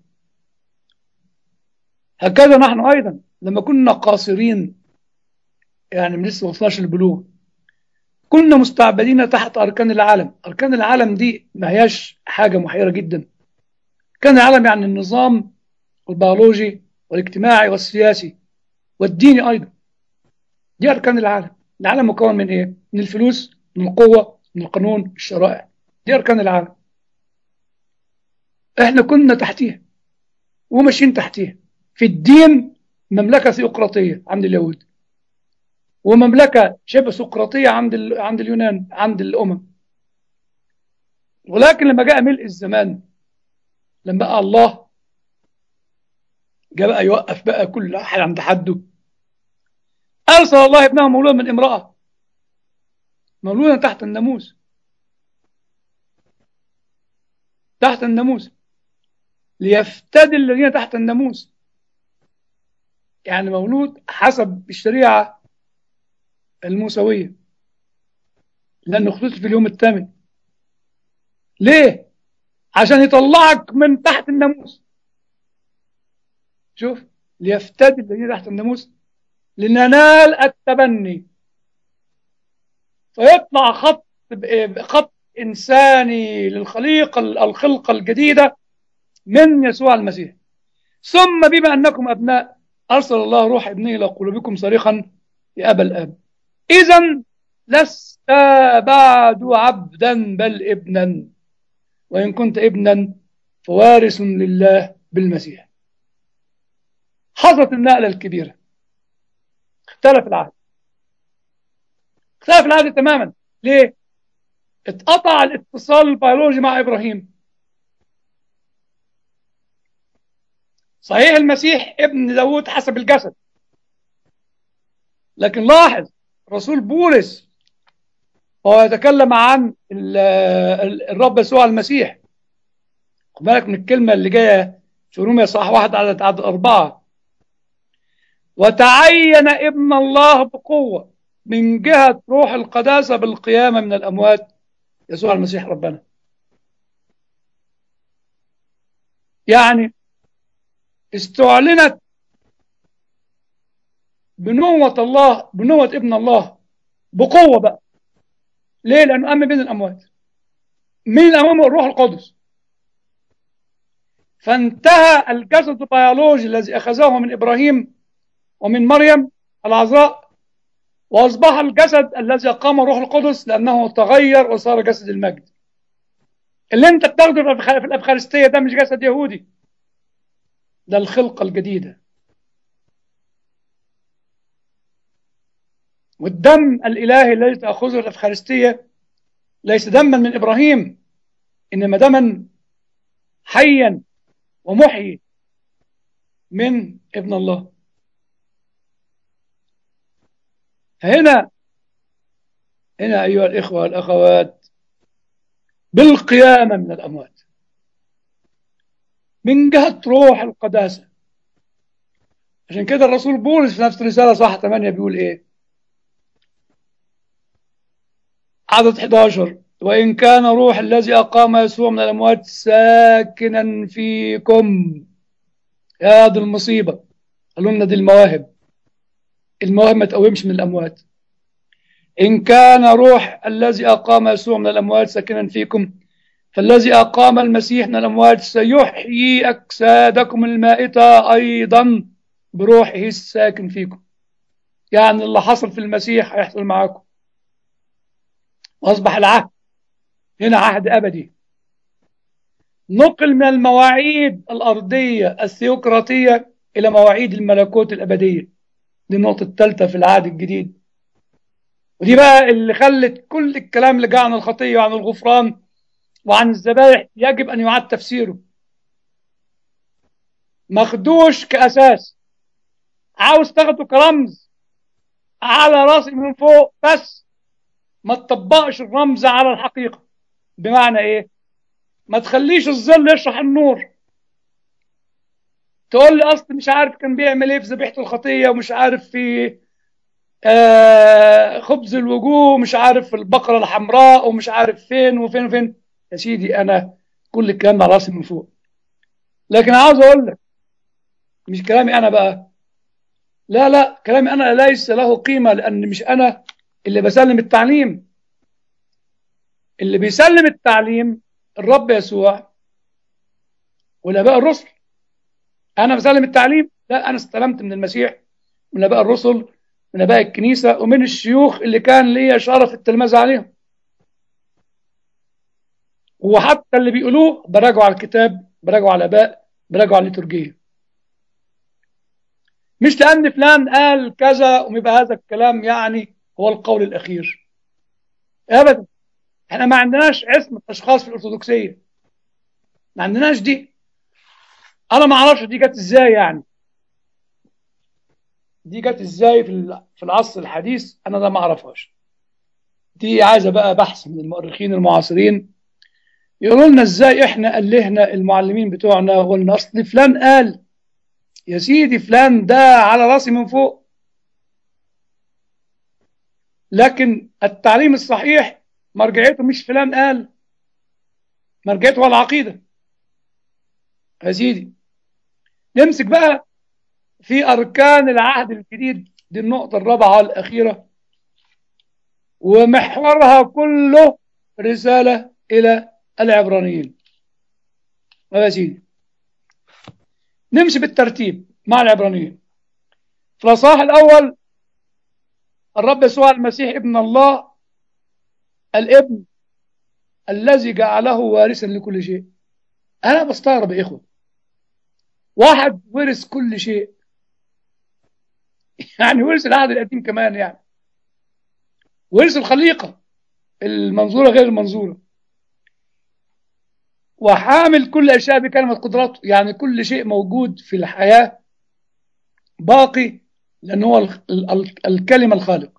هكذا نحن أيضا لما كنا قاصرين، يعني لسه ما وصلناش للبلوغ، كنا مستعبدين تحت أركان العالم. أركان العالم دي ما هياش حاجة محيرة جدا. كان العالم يعني النظام البيولوجي والاجتماعي والسياسي والديني أيضا. دي أركان العالم. العالم مكون من إيه؟ من الفلوس، من القوة، من القانون، الشرائع. دي أركان العالم. إحنا كنا تحتيها وماشيين تحتيها. في الدين مملكة ثيوقراطية عند اليهود، ومملكة شبه سقراطية عند اليونان، عند الأمم. ولكن لما جاء ملء الزمان، لما بقى الله جاء بقى يوقف بقى كل واحد عند حده، أرسل الله ابنه مولودا من امرأة، مولودا تحت الناموس، تحت الناموس، ليفتدي الذين تحت الناموس، يعني مولود حسب الشريعة الموسوية، لأنه اختلط في اليوم الثامن. ليه؟ عشان يطلعك من تحت الناموس. شوف، ليفتدي الذين تحت الناموس لننال التبني، فيطلع خط إنساني للخليقة، الخلقة الجديدة من يسوع المسيح. ثم بما أنكم أبناء أرسل الله روح ابنه إلى قلوبكم صريخا يا أبا الآب. إذا لست بعد عبدا بل ابنا، وإن كنت ابنا فوارث لله بالمسيح. حصلت النقلة الكبيرة، اختلف العهد، اختلف العهد تماما. ليه؟ اتقطع الاتصال البيولوجي مع إبراهيم. صحيح المسيح ابن داود حسب الجسد، لكن لاحظ رسول بولس وهو يتكلم عن الرب يسوع المسيح، خد بالك من الكلمة اللي جاية في رومية صح 1 عدد 4: وتعين ابن الله بقوة من جهة روح القداسة بالقيامة من الأموات يسوع المسيح ربنا. يعني استعلنت بنوة الله، بنوة ابن الله بقوة بقى. ليه؟ لأنه قام بين الأموات. مين الأمام؟ الروح القدس. فانتهى الجسد البيولوجي الذي أخذه من إبراهيم ومن مريم العذراء، وأصبح الجسد الذي أقام الروح القدس، لأنه تغير وصار جسد المجد. اللي أنت بتاخده في الأفخارستية ده مش جسد يهودي، ده الخلقة الجديدة. والدم الإلهي الذي تأخذه الأفخارستية ليس دما من إبراهيم، إنما دما حيا ومحيي من ابن الله. هنا أيها الإخوة والأخوات، بالقيامة من الأموات من جهة روح القداسة. عشان كده الرسول بولس في نفس الرسالة صح 8 بيقول إيه؟ عدد 11: وإن كان روح الذي أقام يسوع من الأموات ساكنا فيكم. يا دي المصيبة، قالوا لنا دي المواهب ما تقومش من الأموات. إن كان روح الذي أقام يسوع من الأموات ساكنا فيكم، فالذي أقام المسيح من الأموات سيحيي أجسادكم المائتة أيضا بروحه الساكن فيكم. يعني اللي حصل في المسيح هيحصل معاكم، وأصبح العهد هنا عهد أبدي، نقل من المواعيد الأرضية الثيوقراطية إلى مواعيد الملكوت الأبدية. دي النقطة الثالثة في العهد الجديد، ودي بقى اللي خلت كل الكلام اللي جاء عن الخطية وعن الغفران وعن الذبائح يجب أن يعاد تفسيره. ماخدوش كأساس، عاوز تاخده كرمز على راسي من فوق بس، ما تطبقش الرمز على الحقيقة. بمعنى إيه؟ ما تخليش الظل يشرح النور. تقول لي أصل مش عارف كان بيعمل إيه في ذبيحة الخطية، ومش عارف في خبز الوجوه، مش عارف في البقرة الحمراء، ومش عارف فين وفين وفين. يا سيدي أنا كل الكلام على راسي من فوق، لكن عاوز أقول لك مش كلامي أنا بقى، لا كلامي أنا ليس له قيمة، لأن مش أنا اللي بسلم التعليم. اللي بيسلم التعليم الرب يسوع والآباء الرسل. أنا بسلم التعليم؟ لا، أنا استلمت من المسيح، من آباء الرسل، من آباء الكنيسة، ومن الشيوخ اللي كان ليا شرف التلمذة عليهم. وحتى اللي بيقولوه براجعوا على الكتاب، براجعوا على الآباء، براجعوا على الليتورجية. مش لأن فلان قال كذا ويبقى هذا الكلام يعني هو القول الأخير. أبدا. احنا ما عندناش عصمة أشخاص في الأرثوذكسية، ما عندناش دي. أنا ما أعرفش دي جت إزاي يعني، دي جت إزاي في العصر الحديث، أنا ده ما أعرفهاش. دي عايزة بقى بحث من المؤرخين المعاصرين يقولوا لنا إزاي إحنا ألهنا المعلمين بتوعنا وقلنا أصل فلان قال. يا سيدي فلان ده على راسي من فوق، لكن التعليم الصحيح مرجعيته مش فلان قال، مرجعيته هو العقيدة. يا سيدي نمسك بقى في أركان العهد الجديد، دي النقطة الرابعة الأخيرة، ومحورها كله رسالة إلى العبرانيين. يا سيدي نمشي بالترتيب مع العبرانيين. في الأصحاح الأول الرب يسوع المسيح ابن الله، الابن الذي جعله وارثا لكل شيء. أنا بستغرب يا إخوة، واحد ورث كل شيء يعني ورث العهد القديم كمان، يعني ورث الخليقة المنظورة غير المنظورة، وحامل كل أشياء بكلمة قدرته، يعني كل شيء موجود في الحياة باقي لأن هو الكلمة الخالق.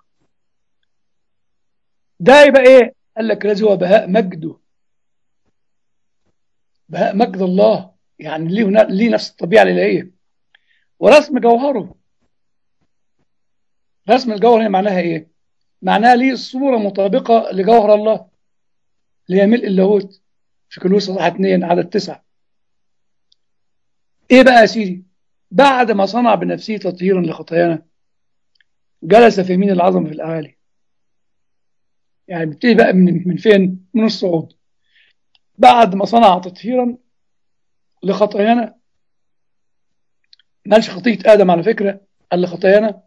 ده يبقى إيه؟ قال لك الذي هو بهاء مجده، بهاء مجد الله، يعني ليه نفس الطبيعة الإلهية. ورسم جوهره، رسم الجوهر هي معناها إيه؟ معناها ليه الصورة مطابقة لجوهر الله اللي هي ملء اللاهوت في كولوسي 2 عدد 9. إيه بقى يا سيدي؟ بعد ما صنع بنفسه تطهيرا لخطايانا جلس في يمين العظمة في الأعالي. يعني بيبتدي بقى من فين؟ من الصعود. بعد ما صنع تطهيرا لخطايانا، ما قالش خطية آدم على فكرة، قال لخطايانا،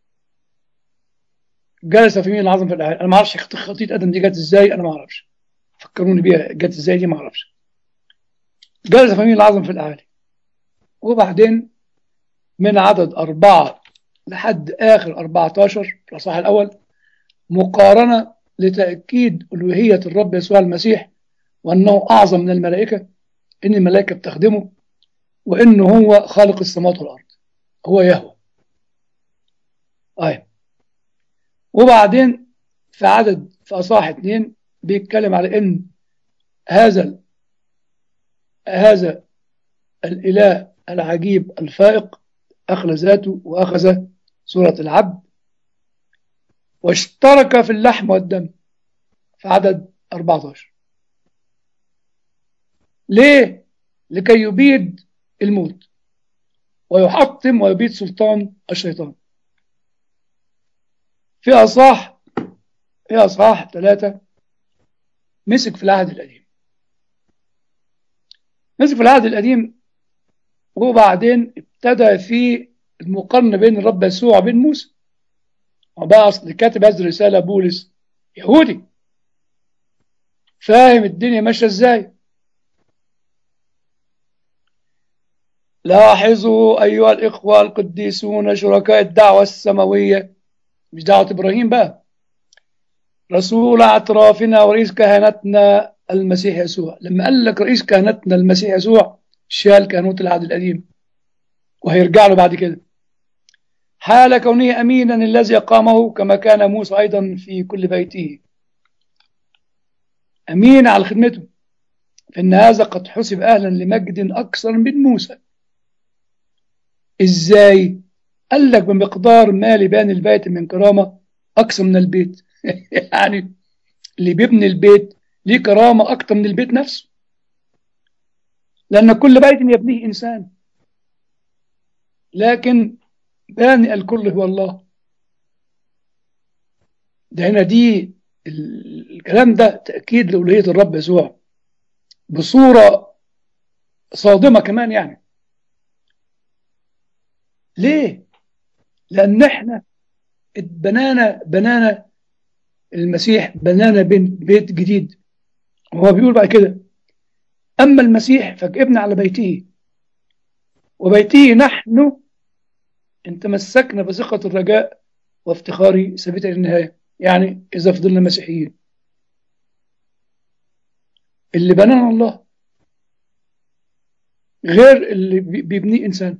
جلس في يمين العظمة في الأعالي. أنا ما أعرفش خطية آدم دي جت إزاي، أنا ما أعرفش، فكروني بيها جت إزاي دي ما أعرفش. جلس في يمين العظمة في الأعالي. وبعدين من عدد 4 لحد آخر 14 في الأصحاح الأول مقارنة لتأكيد ألوهية الرب يسوع المسيح، وأنه أعظم من الملائكة، إن الملائكة بتخدمه، وإنه هو خالق السماوات والأرض، هو يهوه. وبعدين في أصحاح 2 بيتكلم على إن هذا الإله العجيب الفائق أخلى ذاته وأخذ صورة العبد واشترك في اللحم والدم في عدد 14. ليه؟ لكي يبيد الموت ويحطم ويبيد سلطان الشيطان. في أصحاح 3 مسك في العهد القديم، مسك في العهد القديم، وبعدين ابتدى في المقارنة بين الرب يسوع وبين موسى. وبقى أصل كاتب هذه الرسالة بولس يهودي، فاهم الدنيا ماشية ازاي. لاحظوا أيها الإخوة القديسون شركاء الدعوة السماوية، مش دعوة إبراهيم بقى، رسول اعترافنا ورئيس كهنتنا المسيح يسوع. لما قال لك رئيس كهنتنا المسيح يسوع شال كهنوت العهد القديم وهيرجع له بعد كده، حال كونه أمينا الذي أقامه كما كان موسى أيضا في كل بيته، أمين على خدمته، فإن هذا قد حسب أهلا لمجد أكثر من موسى. إزاي؟ قال لك بمقدار ما لبان البيت من كرامة أكثر من البيت يعني اللي بيبني البيت ليه كرامة أكثر من البيت نفسه، لأن كل بيت يبنيه إنسان، لكن باني الكل هو الله. ده هنا دي الكلام ده تأكيد لألوهية الرب يسوع بصورة صادمة كمان. يعني ليه؟ لأن احنا بنانا المسيح، بنانا بيت جديد. وهو بيقول بعد كده أما المسيح فكابن على بيته وبيته نحن إن تمسكنا بثقة الرجاء وافتخاري ثابتة للنهاية. يعني إذا فضلنا مسيحيين، اللي بنانا الله غير اللي بيبنيه إنسان.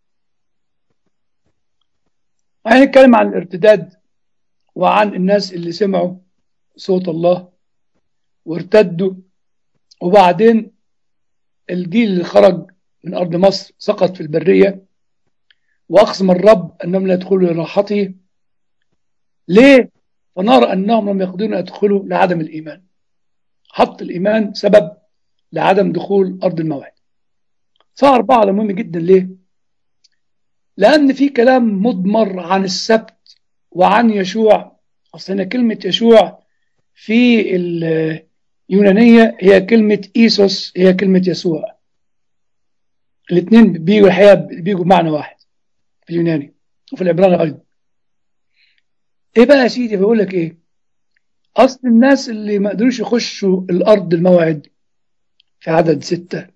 هنتكلم عن الارتداد وعن الناس اللي سمعوا صوت الله وارتدوا، وبعدين الجيل اللي خرج من أرض مصر سقط في البرية، وأقسم الرب أنهم لا يدخلوا لراحته. ليه؟ فنرى أنهم لم يقدرون يدخلوا لعدم الإيمان. حط الإيمان سبب لعدم دخول أرض الموعد. صار 4 مهم جدا. ليه؟ لأن في كلام مضمر عن السبت وعن يشوع. أصلا كلمة يشوع في اليونانية هي كلمة إيسوس، هي كلمة يسوع. الاثنين بيجوا الحقيقة بيجوا بمعنى واحد في اليوناني وفي العبراني أيضا. إيه بقى يا سيدي؟ بيقول لك إيه؟ أصل الناس اللي ما قدروش يخشوا الأرض الموعد في عدد 6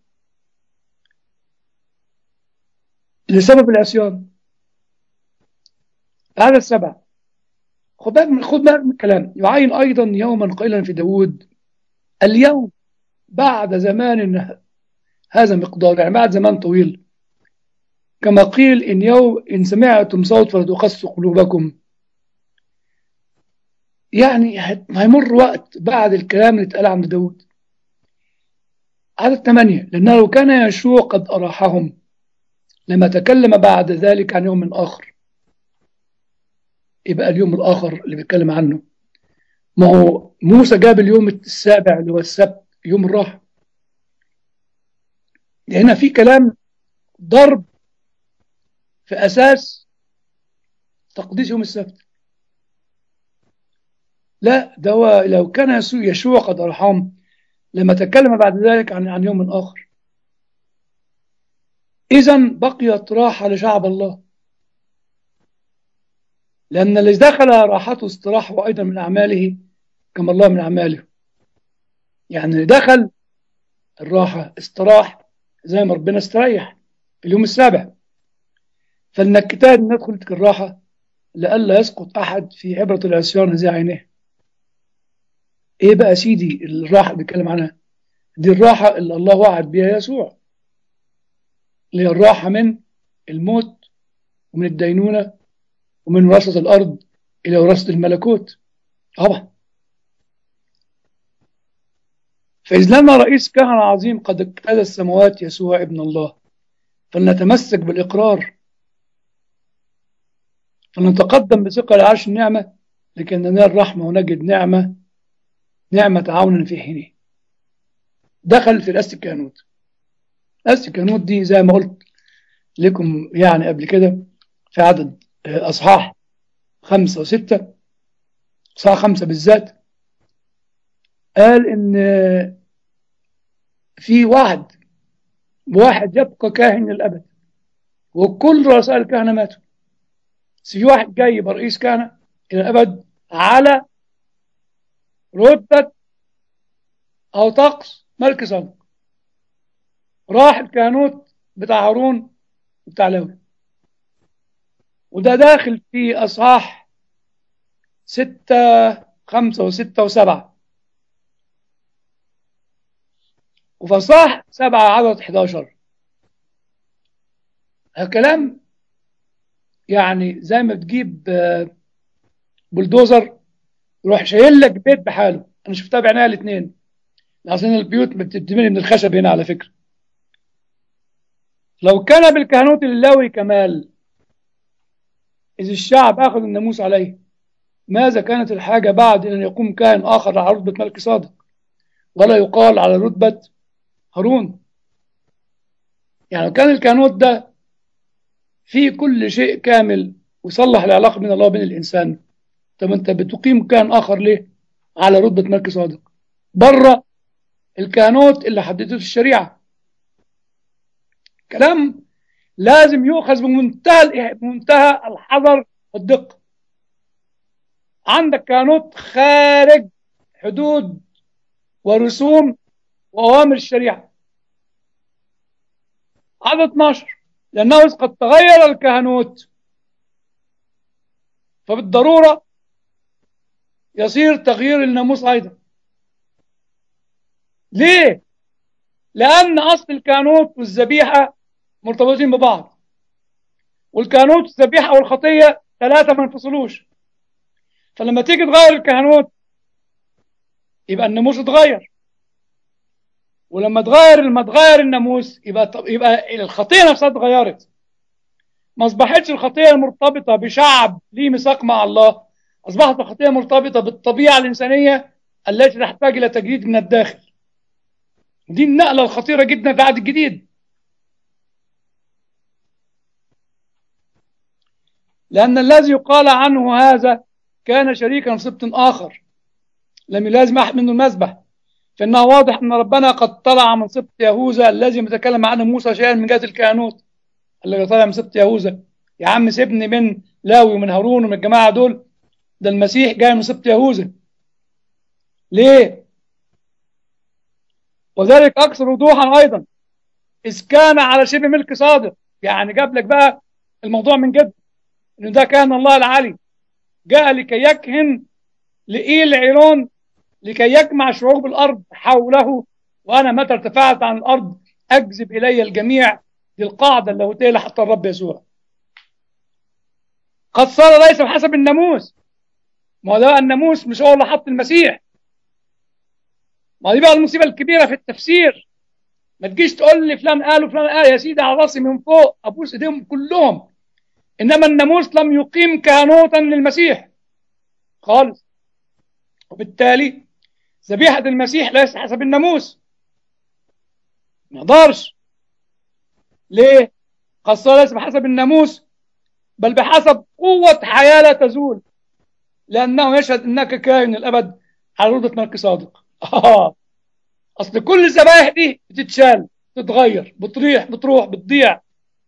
لسبب العصيان. عدد 7 خد بالك من الكلام. يعين أيضا يوما قائلا في داود اليوم بعد زمان هذا مقدار، يعني بعد زمان طويل، كما قيل إن سمعتم صوت فلا تقسوا قلوبكم. يعني هيمر وقت بعد الكلام اللي اتقال عند داود. عدد 8 لأنه لو كان يشوع قد أراحهم لما تكلم بعد ذلك عن يوم آخر. يبقى اليوم الآخر اللي بيتكلم عنه، ما هو موسى جاب اليوم السابع اللي هو السبت يوم الراحة. هنا في كلام ضرب في أساس تقديس يوم السبت. لا، ده هو لو كان يشوع قد أرحم لما تكلم بعد ذلك عن يوم آخر. إذن بقيت راحة لشعب الله، لأن اللي دخل راحته استراحه أيضا من أعماله كما الله من أعماله. يعني اللي دخل الراحة استراح زي ما ربنا استريح في اليوم السابع. فلنجتهد أن ندخل تلك الراحة لئلا يسقط أحد في عبرة العصيان زي عينيه. إيه بقى سيدي الراحة اللي بيتكلم عنها؟ دي الراحة اللي الله وعد بها يسوع، اللي هي الراحة من الموت ومن الدينونة ومن وراثة الأرض إلى وراثة الملكوت. طبعا. فإذ لنا رئيس كهنة عظيم قد اجتاز السماوات يسوع ابن الله، فلنتمسك بالإقرار، فلنتقدم بثقة لعرش النعمة لكي ننال رحمة ونجد نعمة عون في حينه. دخل في رئاسة الكهنوت. رئاسة الكهنوت دي زي ما قلت لكم يعني قبل كده في عدد أصحاح 5 و6. أصحاح 5 بالذات قال إن في وعد بواحد يبقى كاهن للأبد، وكل رؤساء الكهنة ماتوا، بس في واحد جاي يبقى رئيس كهنة إلى الأبد على رتبة أو طقس ملك صدق. راح الكهنوت بتاع هارون وبتاع لاوي، وده داخل في أصحاح 6 5 و6 و7. وفي أصحاح 7 عدد 11 الكلام يعني زي ما تجيب بلدوزر يروح شايل لك بيت بحاله. أنا شفتها بعناية الاثنين، عشان البيوت بتتبني من الخشب هنا على فكرة. لو كان بالكهنوت اللاوي كمال إذ الشعب أخذ الناموس عليه، ماذا كانت الحاجة بعد أن يقوم كاهن آخر على رتبة ملك صادق ولا يقال على رتبة هارون؟ يعني لو كان الكهنوت ده في كل شيء كامل ويصلح العلاقة بين الله وبين الإنسان، طب أنت بتقيم كاهن آخر ليه على رتبة ملك صادق بره الكهنوت اللي حددته الشريعة؟ كلام لازم يؤخذ بمنتهى الحذر والدقة. عندك كهنوت خارج حدود ورسوم وأوامر الشريعة. عدد 12 لأنه قد تغير الكهنوت فبالضرورة يصير تغيير الناموس أيضا. ليه؟ لأن أصل الكهنوت والذبيحة مرتبطين ببعض، والكهنوت والذبيحة والخطية ثلاثة ما ينفصلوش. فلما تيجي تغير الكهنوت يبقى الناموس اتغير، ولما تغير الناموس يبقى الخطية نفسها اتغيرت. ما أصبحتش الخطية مرتبطة بشعب ليه ميثاق مع الله، أصبحت الخطية مرتبطة بالطبيعة الإنسانية التي تحتاج إلى تجديد من الداخل. دي النقلة الخطيرة جدا في العهد الجديد، لأن الذي يقال عنه هذا كان شريكا في سبط آخر لم يلازم أحد منه المذبح، فإنه واضح أن ربنا قد طلع من سبط يهوذا الذي يتكلم عنه موسى شيئا من جهة الكهنوت، اللي طلع من سبط يهوذا. يا عم سيبني من لاوي ومن هارون ومن الجماعة دول، ده المسيح جاي من سبط يهوذا. ليه؟ وذلك أكثر وضوحا أيضا إذ كان على شبه ملك صادق. يعني جاب لك بقى الموضوع من جد، إن ده كان الله العلي جاء لكي يكهن لإيل عيرون، لكي يجمع شعوب الأرض حوله، وأنا متى ارتفعت عن الأرض أجذب إلي الجميع. دي القاعدة اللاهوتية اللي حطها الرب يسوع. قد صار ليس بحسب الناموس، ما ده الناموس مش هو اللي حط المسيح. ما دي بقى المصيبة الكبيرة في التفسير. ما تجيش تقول لي فلان قال وفلان قال، يا سيدي على راسي من فوق، أبوس إيديهم كلهم، إنما الناموس لم يقيم كهنوتا للمسيح خالص، وبالتالي ذبيحة المسيح ليست حسب الناموس. ما يقدرش. ليه؟ قد صار ليس بحسب الناموس بل بحسب قوة حياة لا تزول، لأنه يشهد أنك كائن الأبد على رتبة ملك صادق. أصل كل الذبائح دي بتتشال، بتتغير، بتروح بتضيع.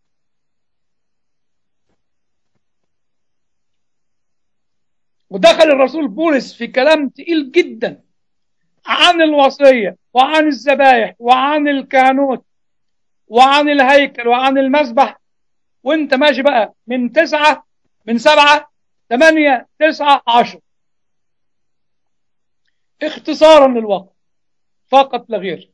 ودخل الرسول بولس في كلام تقيل جدا عن الوصية وعن الذبائح وعن الكهنوت وعن الهيكل وعن المذبح، وانت ماشي بقى من 7 8 9 10 اختصارا للوقت فقط لا غير.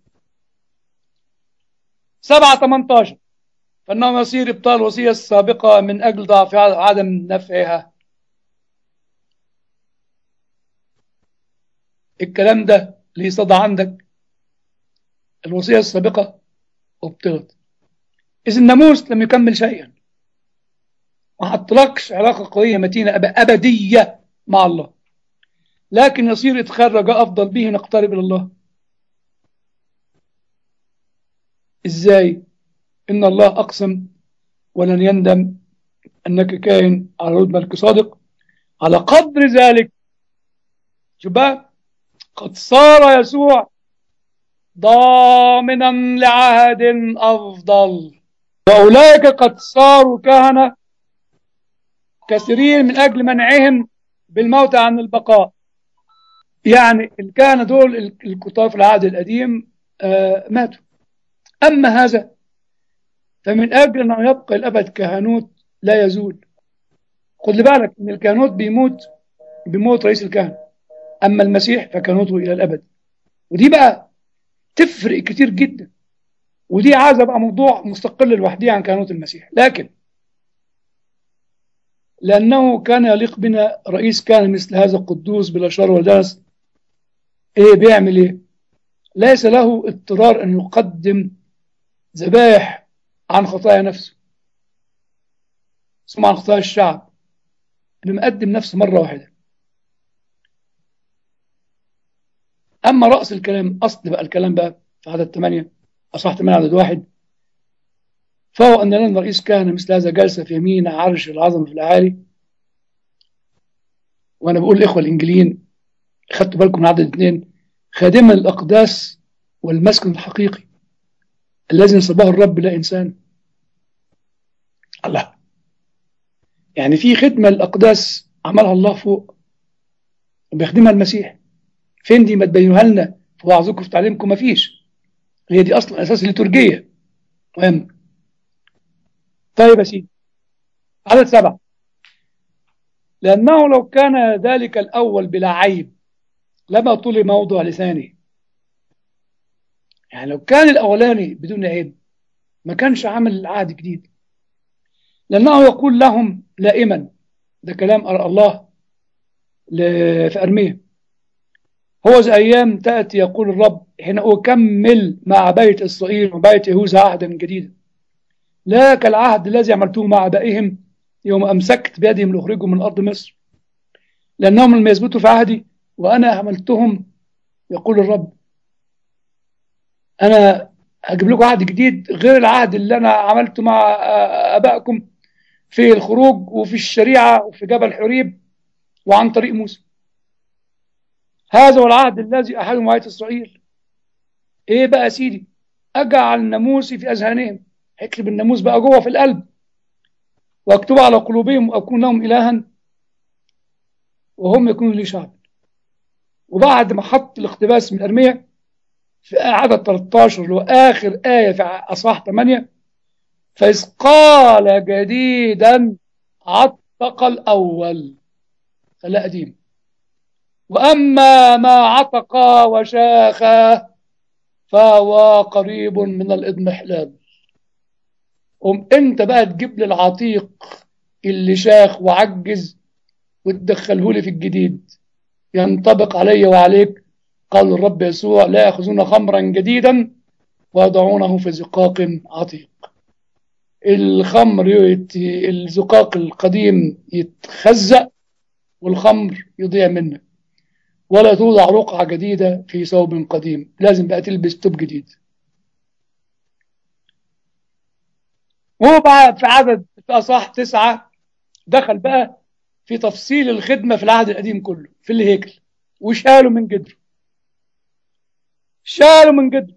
7 18 فإنه يصير إبطال الوصية السابقة من أجل ضعف عدم نفعها. الكلام ده ليه صدى عندك؟ الوصية السابقة ابطلت، إذ الناموس لم يكمل شيئا، ما حطلكش علاقة قوية متينة أبدية مع الله، لكن يصير إدخال رجاء أفضل به نقترب إلى الله. إزاي؟ إن الله أقسم ولن يندم أنك كائن على رد ملك صادق. على قدر ذلك شباب قد صار يسوع ضامنا لعهد أفضل، وأولئك قد صاروا كهنة كثيرين من أجل منعهم بالموت عن البقاء. يعني الكهنة دول الكتار في العهد القديم ماتوا، أما هذا فمن أجل أنه يبقى الأبد كهنوت لا يزول. خد بالك إن الكهنوت بيموت رئيس الكهنة، أما المسيح فكهنوته إلى الأبد. ودي بقى تفرق كتير جدا، ودي عايزة بقى موضوع مستقل لوحده عن كهنوت المسيح. لكن لأنه كان يليق بنا رئيس كان مثل هذا القدوس بلا شر ولا دنس، بيعمل إيه؟ ليس له اضطرار أن يقدم ذبائح عن خطايا نفسه، اسمه عن خطايا الشعب، إنه مقدم نفسه مرة واحدة. أما رأس الكلام، أصل بقى الكلام بقى في عدد 8 أصح 8 عدد 1، فهو أن لنا رئيس كهنة مثل هذا جالس في يمين عرش العظمة في الأعالي. وأنا بقول الإخوة الإنجليين خدتوا بالكم من عدد 2، خادما الأقداس والمسكن الحقيقي الذي نصبه الرب لا إنسان. الله، يعني في خدمة الأقداس عملها الله فوق وبيخدمها المسيح. فين دي؟ ما تبينوها لنا في وعظكم في تعليمكم. ما فيش، هي دي أصلا أساس الليتورجية. مهم. طيب يا سيدي، عدد 7 لأنه لو كان ذلك الأول بلا عيب لما طول موضع لسانه. يعني لو كان الأولاني بدون عيب ما كانش عمل عهد جديد، لأنه يقول لهم لائما، ده كلام الله في أرميا، هو ذا أيام تأتي يقول الرب حين أكمل مع بيت إسرائيل وبيت يهوذا عهدا جديدا لا كالعهد الذي عملته مع آبائهم يوم أمسكت بيدهم لأخرجهم من أرض مصر، لأنهم لم يثبتوا في عهدي وأنا عملتهم يقول الرب. أنا هجيب لكم عهد جديد غير العهد اللي أنا عملته مع آبائكم في الخروج وفي الشريعة وفي جبل حريب وعن طريق موسى. هذا هو العهد الذي أحد معاية إسرائيل. إيه بقى يا سيدي؟ أجعل ناموسي في أذهانهم، هكتب الناموس بقى جوه في القلب، واكتب على قلوبهم واكون لهم الها وهم يكونوا لي شعب. وبعد ما حط الاقتباس من ارميا في عدد 13 اللي هو اخر ايه في اصحاح 8، فاذ قال جديدا عتق الاول فلا قديم، واما ما عتق وشاخ فهو قريب من الاضمحلال. انت بقى تجيب لي العتيق اللي شاخ وعجز وتدخله لي في الجديد ينطبق علي وعليك، قال الرب يسوع لا يأخذون خمرا جديدا ويضعونه في زقاق عتيق. الخمر الزقاق القديم يتخزق والخمر يضيع منك، ولا توضع رقعة جديدة في ثوب قديم. لازم بقى تلبس ثوب جديد. وبقى في عدد في أصحاح 9 دخل بقى في تفصيل الخدمة في العهد القديم كله في الهيكل، وشالوا من جدره، شالوا من جدره.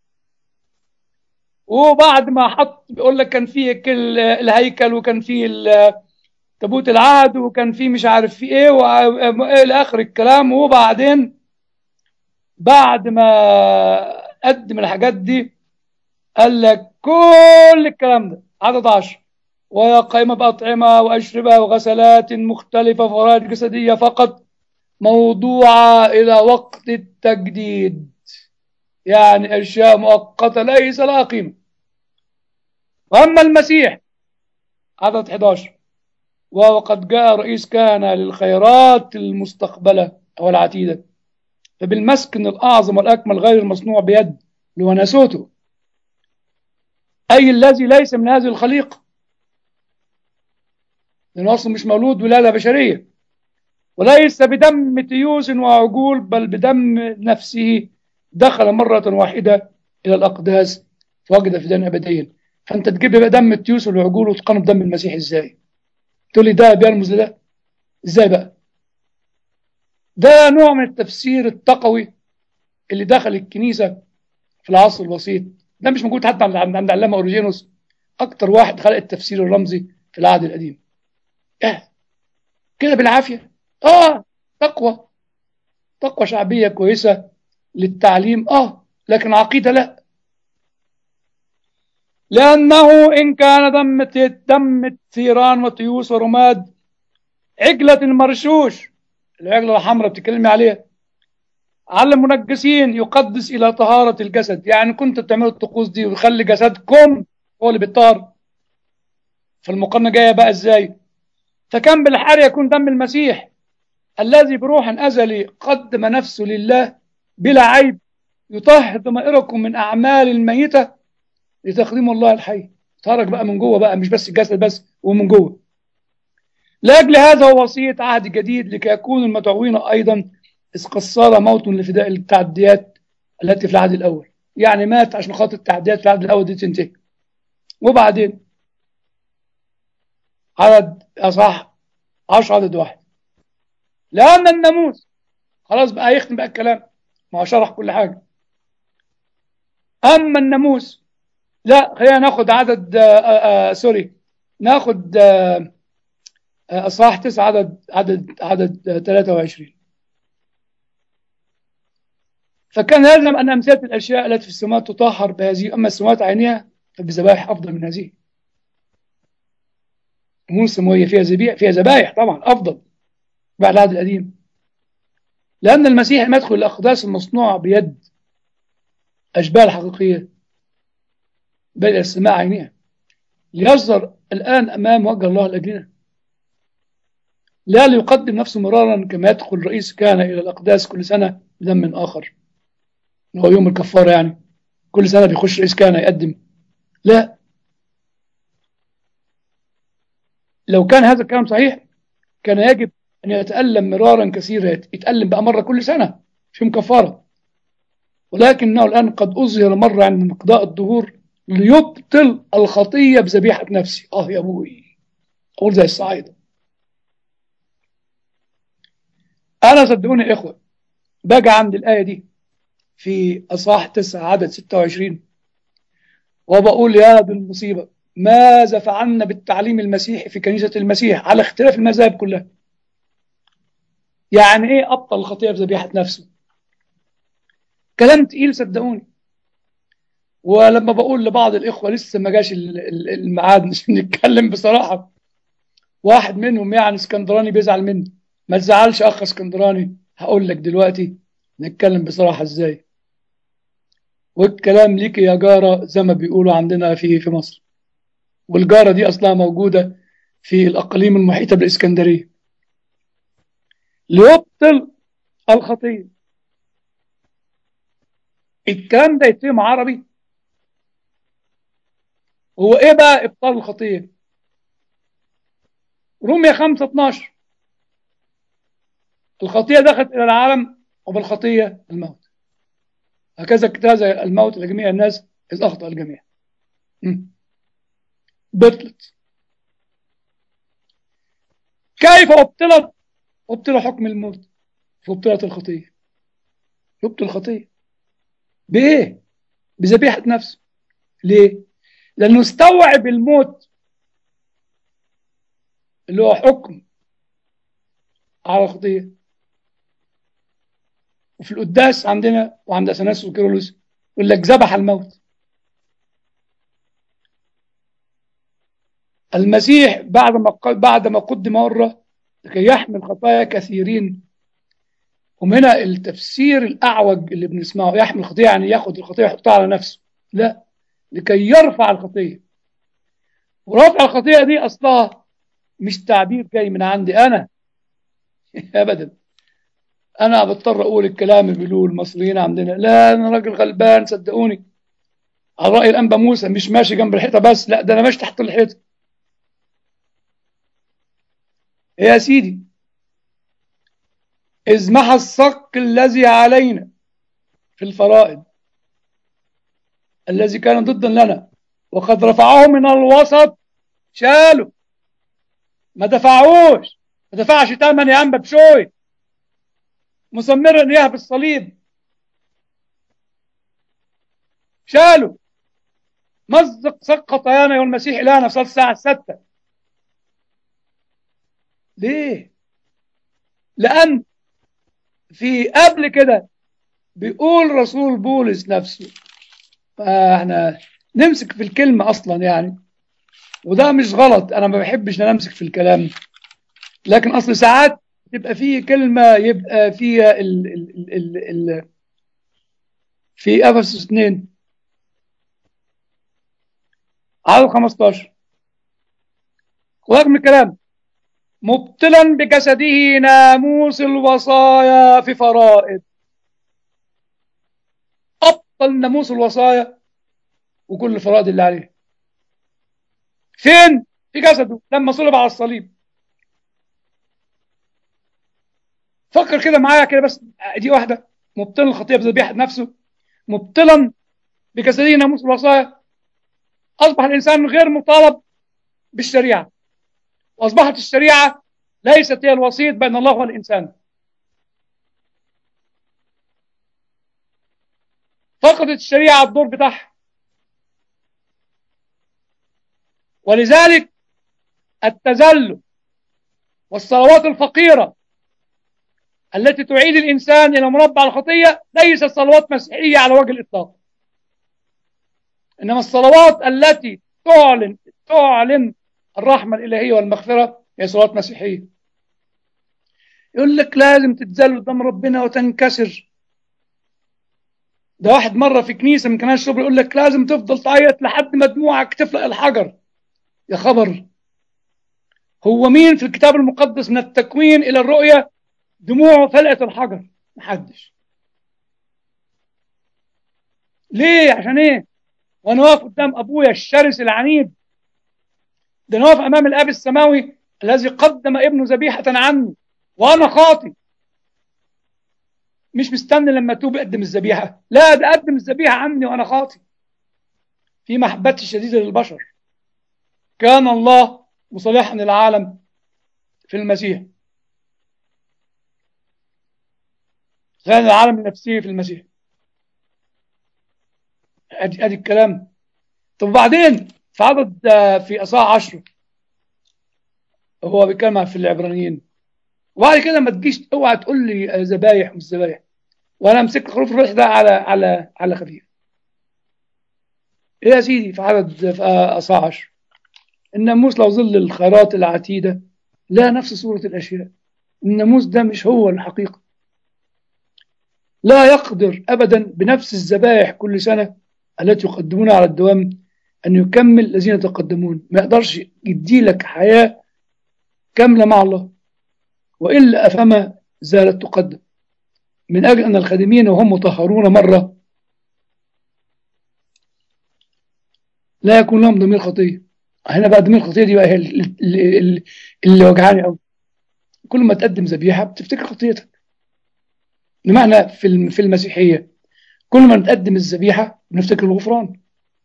وبعد ما حط بيقول لك كان فيه الهيكل وكان فيه تابوت العهد وكان فيه مش عارف فيه ايه والى اخر الكلام. وبعدين بعد ما قدم الحاجات دي قال لك كل الكلام ده عدد 10 وقائمة بأطعمة وأشربة وغسلات مختلفة فرائض جسدية فقط موضوعة إلى وقت التجديد، يعني أشياء مؤقتة ليس لها قيمة. وأما المسيح عدد 11 وقد جاء رئيس كان للخيرات المستقبلة أو العتيدة فبالمسكن الأعظم والأكمل غير المصنوع بيد لوناسوته، أي الذي ليس من هذه الخليقة، لأنه أصلا مش مولود ولادة بشرية، وليس بدم تيوس وعجول بل بدم نفسه دخل مرة واحدة إلى الأقداس فوجد فدان أبديا. فأنت تجيب لي بقى دم التيوس والعجول وتقارن بدم المسيح إزاي؟ تقول لي ده بيرمز لده إزاي بقى؟ ده نوع من التفسير التقوي اللي دخل الكنيسة في العصر الوسيط، ده مش موجود حتى عند علامة أوريجينوس، أكتر واحد خلق التفسير الرمزي في العهد القديم. كده بالعافية. تقوى، تقوى شعبية كويسة للتعليم لكن عقيدة لا. لأنه إن كان دم الثيران وطيوس ورماد عجلة المرشوش، العجلة الحمراء بتتكلمي عليها، على المنجسين يقدس إلى طهارة الجسد. يعني كنت بتعملوا الطقوس دي ويخلي جسدكم هو اللي بيطهر. فالمقارنة جاية بقى إزاي؟ فكان بالحار يكون دم المسيح الذي بروح أزلي قدم نفسه لله بلا عيب يطهر ضمائركم من أعمال الميتة لتخدموا الله الحي. تخرج بقى من جوه بقى، مش بس الجسد بس ومن جوه. لأجل هذا هو وصية عهد جديد لكي يكون المدعوين أيضا إذ قد صار موت لفداء التعديات التي في العهد الأول. يعني مات عشان خاطر التعديات في العهد الأول دي تنتهي. وبعدين عدد أصح 10 عدد 1 لأن الناموس خلاص بقى يختم بقى الكلام، ما هو شرح كل حاجة. أما الناموس لا، خلينا ناخد عدد سوري، ناخد أصحاح 9 عدد 23. فكان يلزم أن أمثلة الأشياء التي في السماء تطهر بهذه، أما السماوات عينها فبذبائح أفضل من هذه. الأمور السماوية فيها ذبائح طبعا أفضل بعد العهد القديم، لأن المسيح لم يدخل الأقداس المصنوعة بيد أشبال حقيقية، بل إلى السماء عينها، ليصدر الآن أمام وجه الله لأجلنا، لا ليقدم نفسه مرارا كما يدخل رئيس كهنة إلى الأقداس كل سنة بدم آخر، هو يوم الكفارة يعني، كل سنة بيخش رئيس كهنة يقدم. لا، لو كان هذا الكلام صحيح كان يجب أن يتألم مرارا كثيرا، يتألم بقى مرة كل سنة في يوم كفارة، ولكنه الآن قد أظهر مرة عند انقضاء الدهور ليبطل الخطية بذبيحة نفسي. يا أبوي، أقول زي الصعايدة. أنا صدقوني يا إخوة، باجي عند الآية دي في أصحاح 9 عدد 26 وبقول يا دي المصيبة، ماذا فعلنا بالتعليم المسيحي في كنيسة المسيح على اختلاف المذاهب كلها؟ يعني إيه أبطل الخطية بذبيحة نفسه؟ كلام تقيل صدقوني. ولما بقول لبعض الإخوة لسه ما جاش الميعاد مش نتكلم بصراحة، واحد منهم يعني اسكندراني بيزعل مني. ما تزعلش أخ اسكندراني، هقول لك دلوقتي نتكلم بصراحة إزاي. والكلام ليك يا جارة زي ما بيقولوا عندنا في مصر، والجارة دي أصلها موجودة في الأقاليم المحيطة بالإسكندرية. ليبطل الخطية، الكلام ده يتم عربي؟ هو إيه بقى إبطال الخطية؟ رومية 5:12، الخطية دخلت إلى العالم وبالخطية الموت، هكذا اجتاز الموت لجميع الناس إذ أخطأ الجميع. بطلت. كيف أبطلت؟ أبطل حكم الموت فابطلت الخطية. يبطل الخطية بإيه؟ بذبيحة نفسه. ليه؟ لأنه استوعب الموت اللي هو حكم على الخطية. وفي القداس عندنا وعند أثناسيوس وكيرلس يقول لك ذبح الموت. المسيح بعد ما قدم مرة لكي يحمل خطايا كثيرين. ومن هنا التفسير الأعوج اللي بنسمعه، يحمل الخطية يعني ياخد الخطية يحطها على نفسه. لا، لكي يرفع الخطية. ورفع الخطية دي أصلها مش تعبير جاي من عندي أنا أبدا. أنا بضطر أقول الكلام اللي بيقولوه المصريين عندنا، لا أنا راجل غلبان صدقوني، على رأي الأنبا موسى مش ماشي جنب الحيطة بس، لا ده أنا ماشي تحت الحيطة. يا سيدي، إذ محى الصك الذي علينا في الفرائض الذي كان ضدا لنا وقد رفعه من الوسط، شالوا، ما دفعوش، ما دفعش ثمن يا أنبا بشوي، مصمرا إياه بالصليب، شالوا، مزق سق خطايانا والمسيح إلهنا في الساعة 6. ليه؟ لأن في قبل كده بيقول رسول بولس نفسه، فاحنا نمسك في الكلمة أصلا يعني، وده مش غلط، أنا ما بحبش أن أمسك في الكلام، لكن أصل ساعات تبقى فيه كلمة يبقى فيها في أفسس 2 على 15 ورغم الكلام مبطلا بجسده ناموس الوصايا في فرائض. أبطل ناموس الوصايا وكل الفرائض اللي عليه. فين؟ في جسده لما صلب على الصليب. فكر كده معايا كده بس، دي واحدة. مبطلا الخطية بذبيحة نفسه، مبطلا بجسده ناموس الوصايا. أصبح الإنسان غير مطالب بالشريعة، وأصبحت الشريعة ليست هي الوسيط بين الله والإنسان. فقدت الشريعة الدور بتاعها، ولذلك التذلل والصلوات الفقيرة التي تعيد الإنسان إلى مربع الخطية ليست صلوات مسيحية على وجه الإطلاق، إنما الصلوات التي تعلن الرحمة الإلهية والمغفرة هي صلوات مسيحية. يقول لك لازم تتذل قدام ربنا وتنكسر. ده واحد مرة في كنيسة من كنائس الشبرا يقول لك لازم تفضل تعيط لحد ما دموعك تفلق الحجر. يا خبر، هو مين في الكتاب المقدس من التكوين إلى الرؤية دموعه فلقت الحجر؟ محدش. ليه؟ عشان ايه؟ وانا واقف قدام ابويا الشرس العنيد، ده انا واقف امام الاب السماوي الذي قدم ابنه ذبيحة عني وانا خاطئ. مش مستني لما اتوب اقدم الذبيحة، لا، ده اقدم الذبيحة عني وانا خاطئ. في محبتي الشديدة للبشر كان الله مصالحا للعالم في المسيح، كان العالم النفسي في المسيح. ادي الكلام. طب وبعدين في عدد في اصحاح 10 هو بيتكلم في العبرانيين، وبعد كده ما تجيش اوعى تقول لي ذبايح مش ذبايح، وانا امسك خروف الروح ده على خفيف. ايه يا سيدي؟ في اصحاح 10 الناموس لو ظل الخيرات العتيده لا نفس صوره الاشياء. الناموس ده مش هو الحقيقه، لا يقدر ابدا بنفس الذبائح كل سنه التي يقدمونها على الدوام ان يكمل الذين يتقدمون. ما يقدرش يدي لك حياه كامله مع الله، والا افهمها زالت تقدم، من اجل ان الخادمين وهم مطهرون مره لا يكون لهم ضمير خطيه. هنا بقى ضمير الخطيه دي بقى هي اللي وجعاني قوي. كل ما تقدم ذبيحه بتفتكر خطيتك. بمعنى في المسيحيه كل ما نقدم الذبيحه بنفتكر الغفران.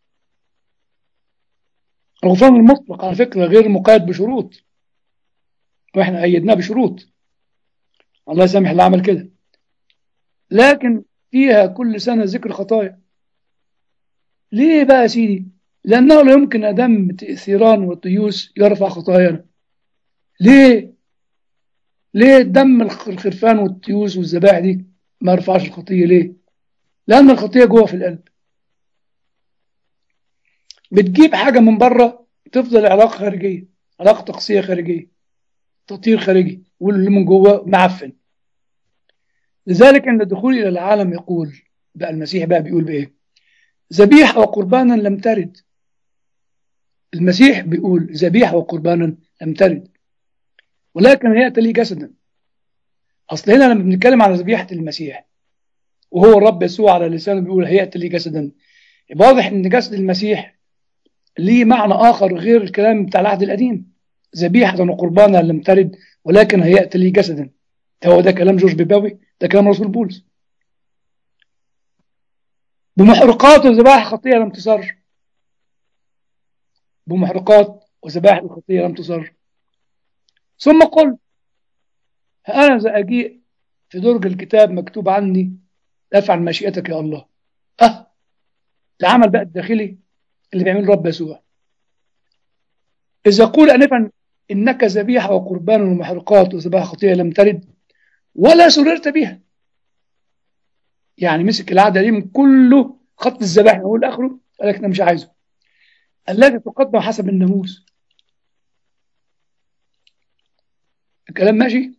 الغفران المطلق على فكره غير مقيد بشروط، واحنا ايدناه بشروط، الله يسامح اللي عمل كده، لكن فيها كل سنه ذكر خطايا. ليه بقى يا سيدي؟ لانه لا يمكن ادم الثيران والطيوس يرفع خطايانا. ليه؟ ليه دم الخرفان والتيوس والذبائح دي ما رفعش الخطيه؟ ليه؟ لان الخطيه جوه في القلب. بتجيب حاجه من بره تفضل علاقه خارجيه، علاقه طقسيه خارجيه، تطهير خارجي، واللي من جوه معفن. لذلك عند الدخول الى العالم يقول بقى المسيح بقى بيقول بايه؟ ذبيحه وقربانا لم ترد. المسيح بيقول ذبيحه وقربانا لم ترد، ولكن هيأتي لي جسدا. اصل هنا لما بنتكلم على ذبيحه المسيح وهو الرب يسوع على لسانه بيقول هيأتي لي جسدا، يبقى واضح ان جسد المسيح ليه معنى اخر غير الكلام بتاع العهد القديم. ذبيحه وقربانا لم ترد ولكن هيأتي لي جسدا. هو ده كلام جورج بيباوي؟ ده كلام رسول بولس. بمحرقات وذبائح خطيه لم تصر. بمحرقات وذبائح الخطيه لم تصر. ثم قل انا ذا اجيء في درج الكتاب مكتوب عني افعل مشيئتك يا الله. العمل بقى الداخلي اللي بيعمله الرب يسوع. اذا قول انفا انك ذبيحه وقربان ومحرقات وذبائح خطيه لم ترد ولا سررت بها، يعني مسك العهد القديم كله خط الذبائح من اول لاخره قال لك انا مش عايزه. التي تقدم حسب الناموس. الكلام ماشي.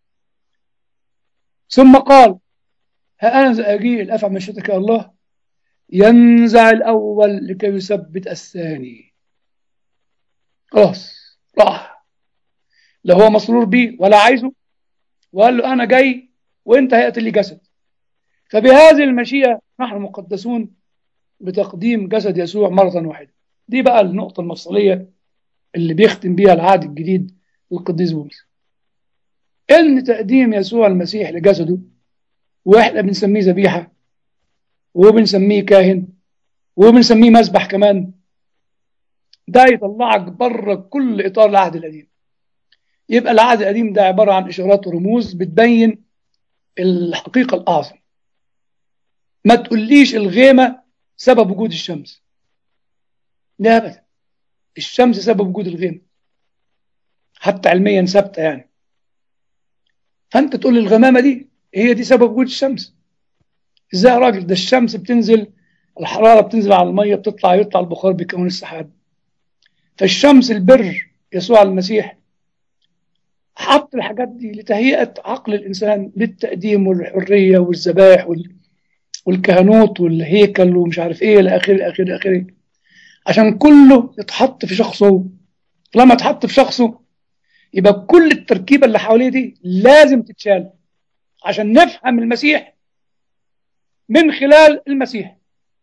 ثم قال ها انا ذا اجيء لافعل مشيئتك يا الله. ينزع الاول لكي يثبت الثاني. خلاص راح، لا هو مسرور بيه ولا عايزه، وقال له انا جاي وانت هيأتي لي جسد. فبهذه المشيئه نحن مقدسون بتقديم جسد يسوع مره واحده. دي بقى النقطه المفصليه اللي بيختم بيها العهد الجديد للقديس بولس، ان تقديم يسوع المسيح لجسده، واحنا بنسميه ذبيحه وبنسميه كاهن وبنسميه مسبح كمان، ده يطلعك بره كل اطار العهد القديم. يبقى العهد القديم ده عباره عن اشارات ورموز بتبين الحقيقه الاعظم. ما تقوليش الغيمه سبب وجود الشمس، لا ابدا، الشمس سبب وجود الغيمه، حتى علميا ثابته يعني. فانت تقول لي الغمامه دي هي دي سبب وجود الشمس؟ ازاي يا راجل؟ ده الشمس بتنزل، الحراره بتنزل على الميه بتطلع، يطلع البخار بيكون السحاب. فالشمس البر يسوع المسيح حط الحاجات دي لتهيئة عقل الإنسان للتقديم والحرية والذبائح والكهنوت والهيكل ومش عارف إيه إلى آخره آخره آخره، عشان كله يتحط في شخصه. لما يتحط في شخصه يبقى كل التركيبة اللي حواليه دي لازم تتشال عشان نفهم المسيح من خلال المسيح،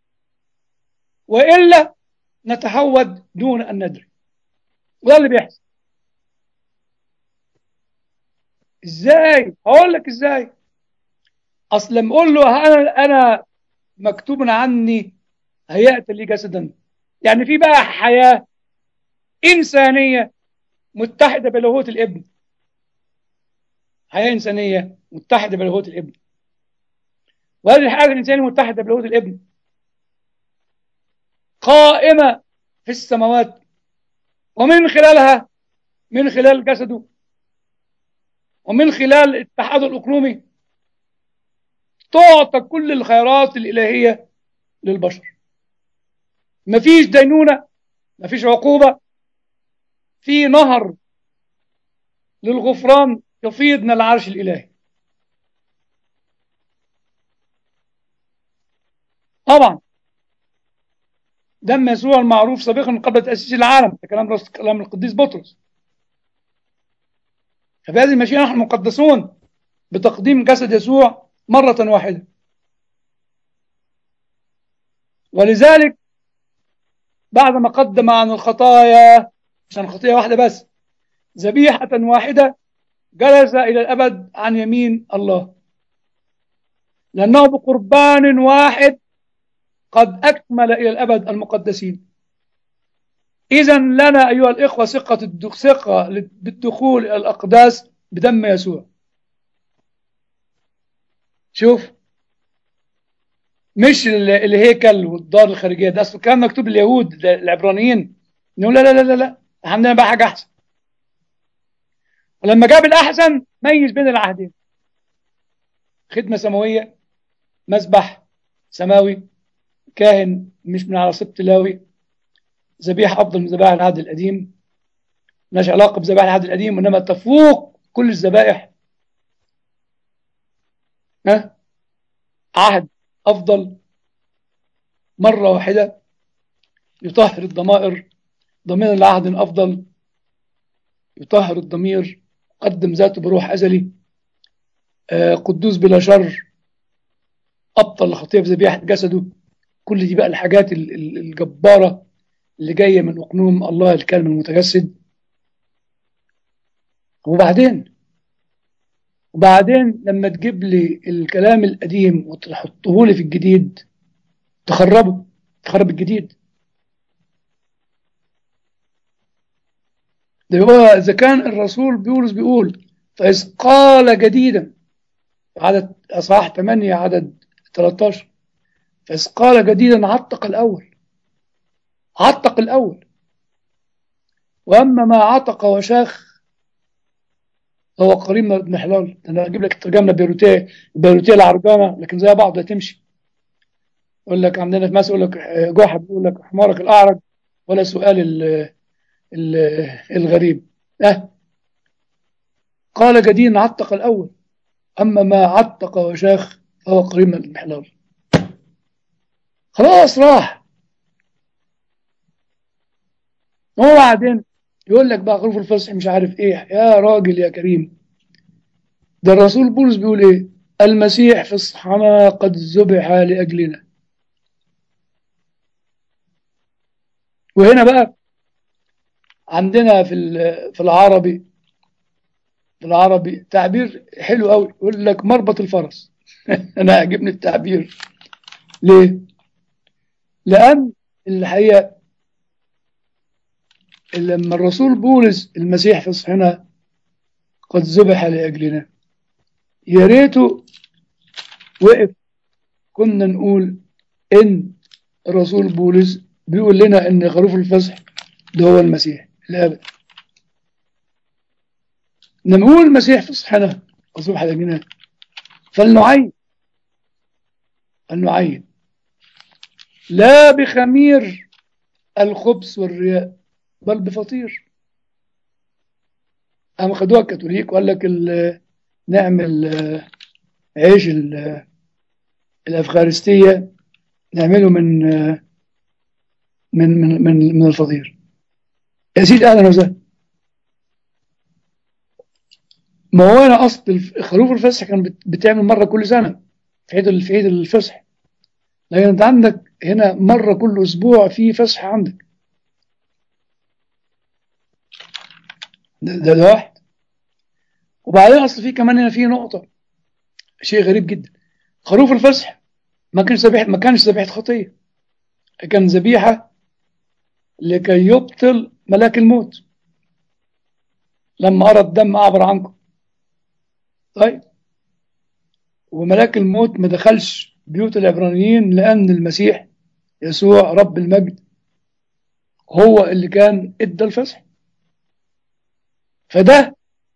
وإلا نتهود دون أن ندري. وده اللي بيحصل. إزاي؟ هقول لك إزاي. أصل لما أقول له أنا مكتوب عني هيأت لي جسدا، يعني في بقى حياة إنسانية متحدة بلاهوت الابن، حياة إنسانية متحدة بلاهوت الابن، وهذه الحياة الإنسانية المتحدة بلاهوت الابن قائمة في السماوات، ومن خلالها، من خلال جسده ومن خلال اتحاده الأقلومي تعطى كل الخيرات الإلهية للبشر. مفيش دينونة، مفيش عقوبة، في نهر للغفران يفيض من العرش الإلهي. طبعا دم يسوع المعروف سابقا قبل تأسيس العالم، ده كلام القديس بطرس. ففي هذه المشيئة نحن مقدسون بتقديم جسد يسوع مرة واحدة. ولذلك بعد ما قدم عن الخطايا، عشان خطية واحدة بس، ذبيحة واحدة، جلس إلى الأبد عن يمين الله، لأنه بقربان واحد قد أكمل إلى الأبد المقدسين. إذا لنا أيها الإخوة ثقة بالدخول إلى الأقداس بدم يسوع. شوف، مش الهيكل والدار الخارجية، ده أصل كان مكتوب اليهود العبرانيين، نقول لا لا لا لا لا، عندنا بقى حاجة أحسن. ولما جاب الأحسن ميز بين العهدين: خدمة سماوية، مسبح سماوي، كاهن مش من على سبط لاوي، ذبيحة أفضل من ذبائح العهد القديم، مالهاش علاقة بذبائح العهد القديم وإنما تفوق كل الذبائح. ها، عهد أفضل مرة واحدة يطهر الضمائر، ضمير العهد أفضل يطهر الضمير، قدم ذاته بروح أزلي، قدوس بلا شر، أبطل الخطية بذبيحة جسده. كل دي بقى الحاجات الجبارة اللي جاية من أقنوم الله الكلمة المتجسد. وبعدين لما تجيب لي الكلام القديم وتحطه لي في الجديد تخرب الجديد. ده هو إذا كان الرسول بولس بيقول فإذ قال جديدا، عدد أصحاح 8 عدد 13، فإذ قال جديدا عتق الأول، وأما ما عتق وشاخ هو قريب من ابن حلال. أنا أجيب لك الترجمة بيروتيه العرجانة، لكن زي بعض لا تمشي. يقول لك عندنا في مصر يقول لك جحا بيقول لك حمارك الأعرج، ولا سؤال ال الغريب. قال جديدا عتق الأول، أما ما عتق وشاخ فهو قريب من الانحلال. خلاص راح. هو بعدين يقول لك بقى خروف الفصح مش عارف ايه. يا راجل يا كريم، ده الرسول بولس بيقول ايه؟ المسيح فصحنا قد ذبح لأجلنا. وهنا بقى عندنا في العربي تعبير حلو قوي، يقول لك مربط الفرس. انا عجبني التعبير. ليه؟ لأن الحقيقة لما الرسول بولس المسيح فصحنا قد ذبح لأجلنا، يا ريته وقف كنا نقول إن الرسول بولس بيقول لنا إن خروف الفصح ده هو المسيح. لا أبدا. لما نقول المسيح فصحنا قد ذبح لأجلنا فلنعين لا بخمير الخبث والرياء بل بفطير. قاموا خدوها الكاثوليك وقال لك نعمل عيش الأفخارستية نعمله من الفطير. يا سيدي أهلا وسهلا. ما هو أنا أصل خروف الفصح كان بتعمل مرة كل سنة في عيد الفصح، لكن أنت عندك هنا مرة كل أسبوع في فصح عندك. ده واحد. وبعدين أصل في كمان هنا في نقطة، شيء غريب جدا. خروف الفصح ما كانش ذبيحة خطية، كان ذبيحة لكي يبطل ملاك الموت لما أرى الدم أعبر عنكم. طيب، وملاك الموت ما دخلش بيوت العبرانيين لأن المسيح يسوع رب المجد هو اللي كان ادى الفصح. فده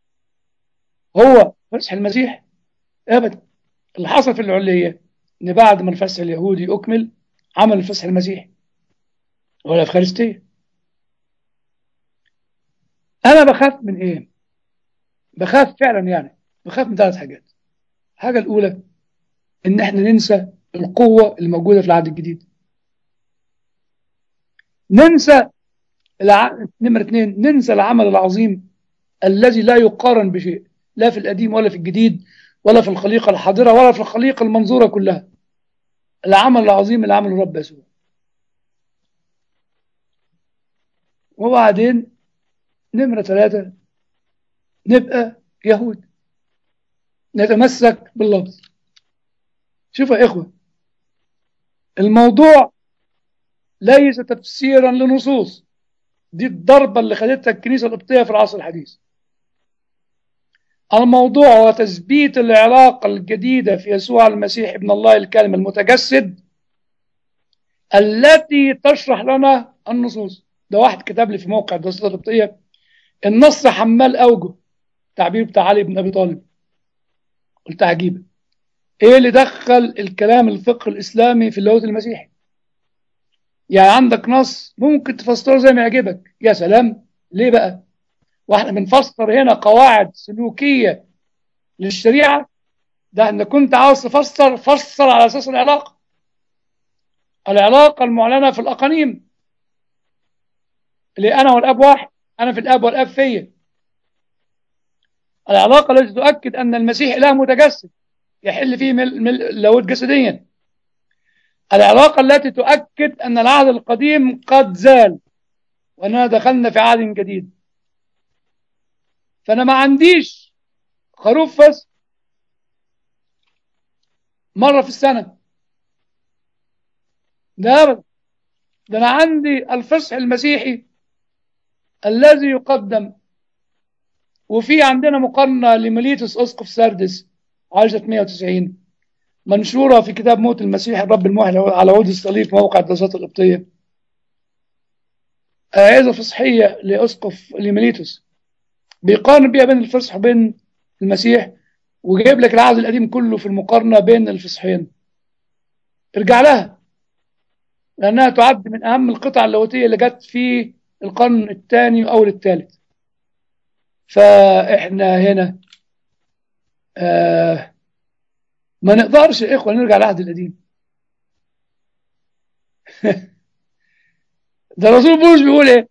هو فصح المسيح ابدا. اللي حصل في العلية ان بعد ما الفصح اليهودي اكمل عمل الفصح المسيحي هو الافخارستيه. انا بخاف من ايه؟ بخاف فعلا، يعني بخاف من 3 حاجات. الحاجه الاولى ان احنا ننسى القوه الموجوده في العهد الجديد. ننسى نمرة 2، ننسى العمل العظيم الذي لا يقارن بشيء، لا في القديم ولا في الجديد ولا في الخليقة الحاضرة ولا في الخليقة المنظورة كلها. العمل العظيم اللي عمله الرب يسوع. وبعدين نمرة 3، نبقى يهود، نتمسك باللفظ. شوفوا يا إخوة، الموضوع ليس تفسيرا لنصوص، دي الضربة اللي خدتها الكنيسة القبطية في العصر الحديث. الموضوع هو تثبيت العلاقة الجديدة في يسوع المسيح ابن الله الكلمة المتجسد التي تشرح لنا النصوص. ده واحد كتب لي في موقع الدراسات القبطية النص حمال أوجه، تعبير بتاع علي بن أبي طالب. قلت عجيبة، إيه اللي دخل الكلام الفقه الإسلامي في اللاهوت المسيحي؟ يعني عندك نص ممكن تفسره زي ما يعجبك، يا سلام، ليه بقى؟ واحنا بنفسر هنا قواعد سلوكية للشريعة. ده إن كنت عاوز تفسر، فسر على أساس العلاقة المعلنة في الأقانيم، اللي أنا والأب واحد، أنا في الأب والأب فيا. العلاقة التي تؤكد أن المسيح إله متجسد يحل فيه لاهوت جسديا. العلاقة التي تؤكد أن العهد القديم قد زال وأننا دخلنا في عهد جديد. فأنا ما عنديش خروف فصح مرة في السنة، ده أبدا. ده أنا عندي الفصح المسيحي الذي يقدم. وفي عندنا مقارنة لميليتوس أسقف ساردس عايشة 190 منشورة في كتاب موت المسيح الرب الموحد على عود الصليب في موقع الدراسات القبطية. عظة فصحية لأسقف لميليتوس بيقارن بيها بين الفصح وبين المسيح، وجايب لك العهد القديم كله في المقارنة بين الفصحين. ارجع لها لأنها تعد من أهم القطع اللاهوتية اللي جت في القرن الثاني أو الثالث. فإحنا هنا ما نقدرش يا إخوة نرجع للعهد القديم. ده الرسول بولس بيقول إيه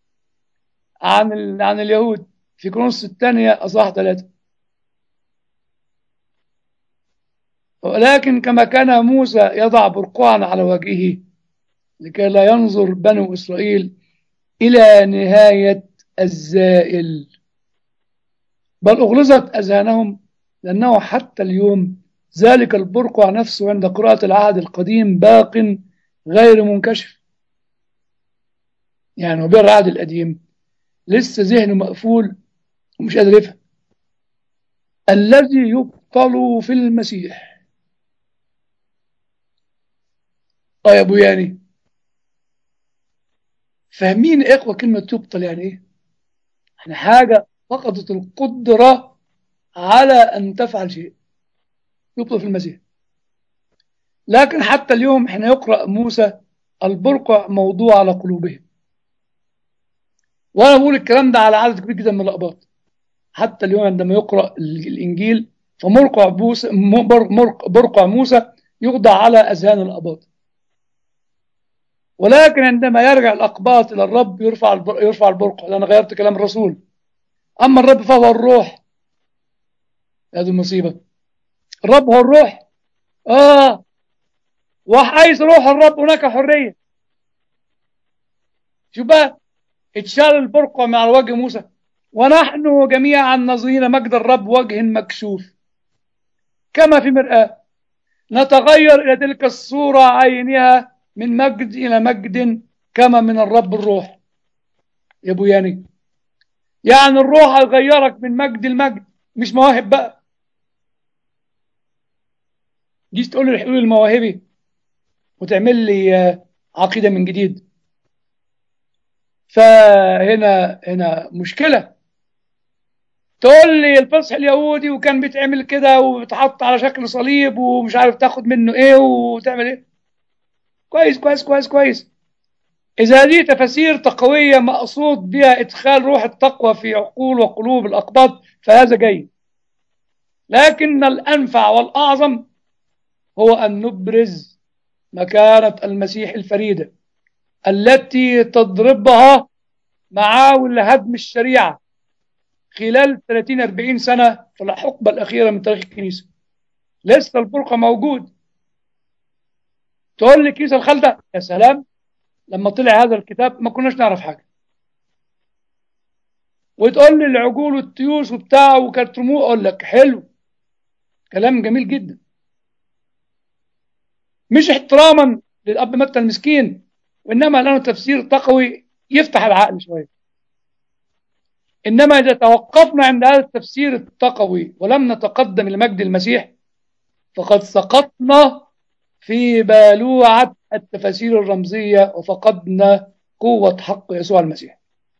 عن اليهود في كورنثوس الثانية أصحاح 3: ولكن كما كان موسى يضع برقعا على وجهه لكي لا ينظر بنو إسرائيل إلى نهاية الزائل، بل أغلظت أذهانهم، لأنه حتى اليوم ذلك البرقع نفسه عند قراءة العهد القديم باق غير منكشف. يعني هو بيقرأ العهد القديم لسه ذهنه مقفول ومش قادر يفهم. الذي يبطل في المسيح. يا أبو يعني فاهمين يا إخوة كلمة يبطل يعني إيه؟ يعني حاجة فقدت القدرة على أن تفعل شيء، يبطل في المسيح. لكن حتى اليوم حين يقرأ موسى البرقع موضوع على قلوبهم. وأنا بقول الكلام ده على عدد كبير جدا من الأقباط. حتى اليوم عندما يقرأ الإنجيل برقع موسى يوضع على أذهان الأباط، ولكن عندما يرجع الأقباط إلى الرب يرفع البرقع، لأن غيرت كلام الرسول. أما الرب فهو الروح. هذه المصيبة، الرب هو الروح. وحيث روح الرب هناك حرية. شوف بقى، اتشال البرقع من على وجه موسى، ونحن جميعا نظرين مجد الرب وجه مكشوف كما في مرآة، نتغير إلى تلك الصورة عينها من مجد إلى مجد كما من الرب الروح. يا ابو يعني الروح هيغيرك من مجد لمجد، مش مواهب بقى. جيت تقول لي الحلول المواهبي وتعمل لي عقيدة من جديد. فهنا مشكلة. تقول لي الفصح اليهودي وكان بيتعمل كده وبيتحط على شكل صليب ومش عارف تاخد منه ايه وتعمل ايه. كويس كويس كويس كويس. إذا هذه تفاسير تقوية مقصود بها إدخال روح التقوى في عقول وقلوب الأقباط فهذا جيد، لكن الأنفع والأعظم هو أن نبرز مكانة المسيح الفريدة التي تضربها معاول هدم الشريعة خلال 30-40 سنة في الحقبة الأخيرة من تاريخ الكنيسة. لسه البرقع موجود. تقول لي كنيسة الخلدة، يا سلام، لما طلع هذا الكتاب ما كناش نعرف حاجة. وتقول لي العجول والتيوس وبتاع وكانت رموه، اقول لك حلو، كلام جميل جدا، مش احتراما للاب متى المسكين، وانما لانه تفسير تقوي يفتح العقل شويه. انما اذا توقفنا عند هذا التفسير التقوي ولم نتقدم لمجد المسيح فقد سقطنا في بالوعة التفاسير الرمزية وفقدنا قوة حق يسوع المسيح.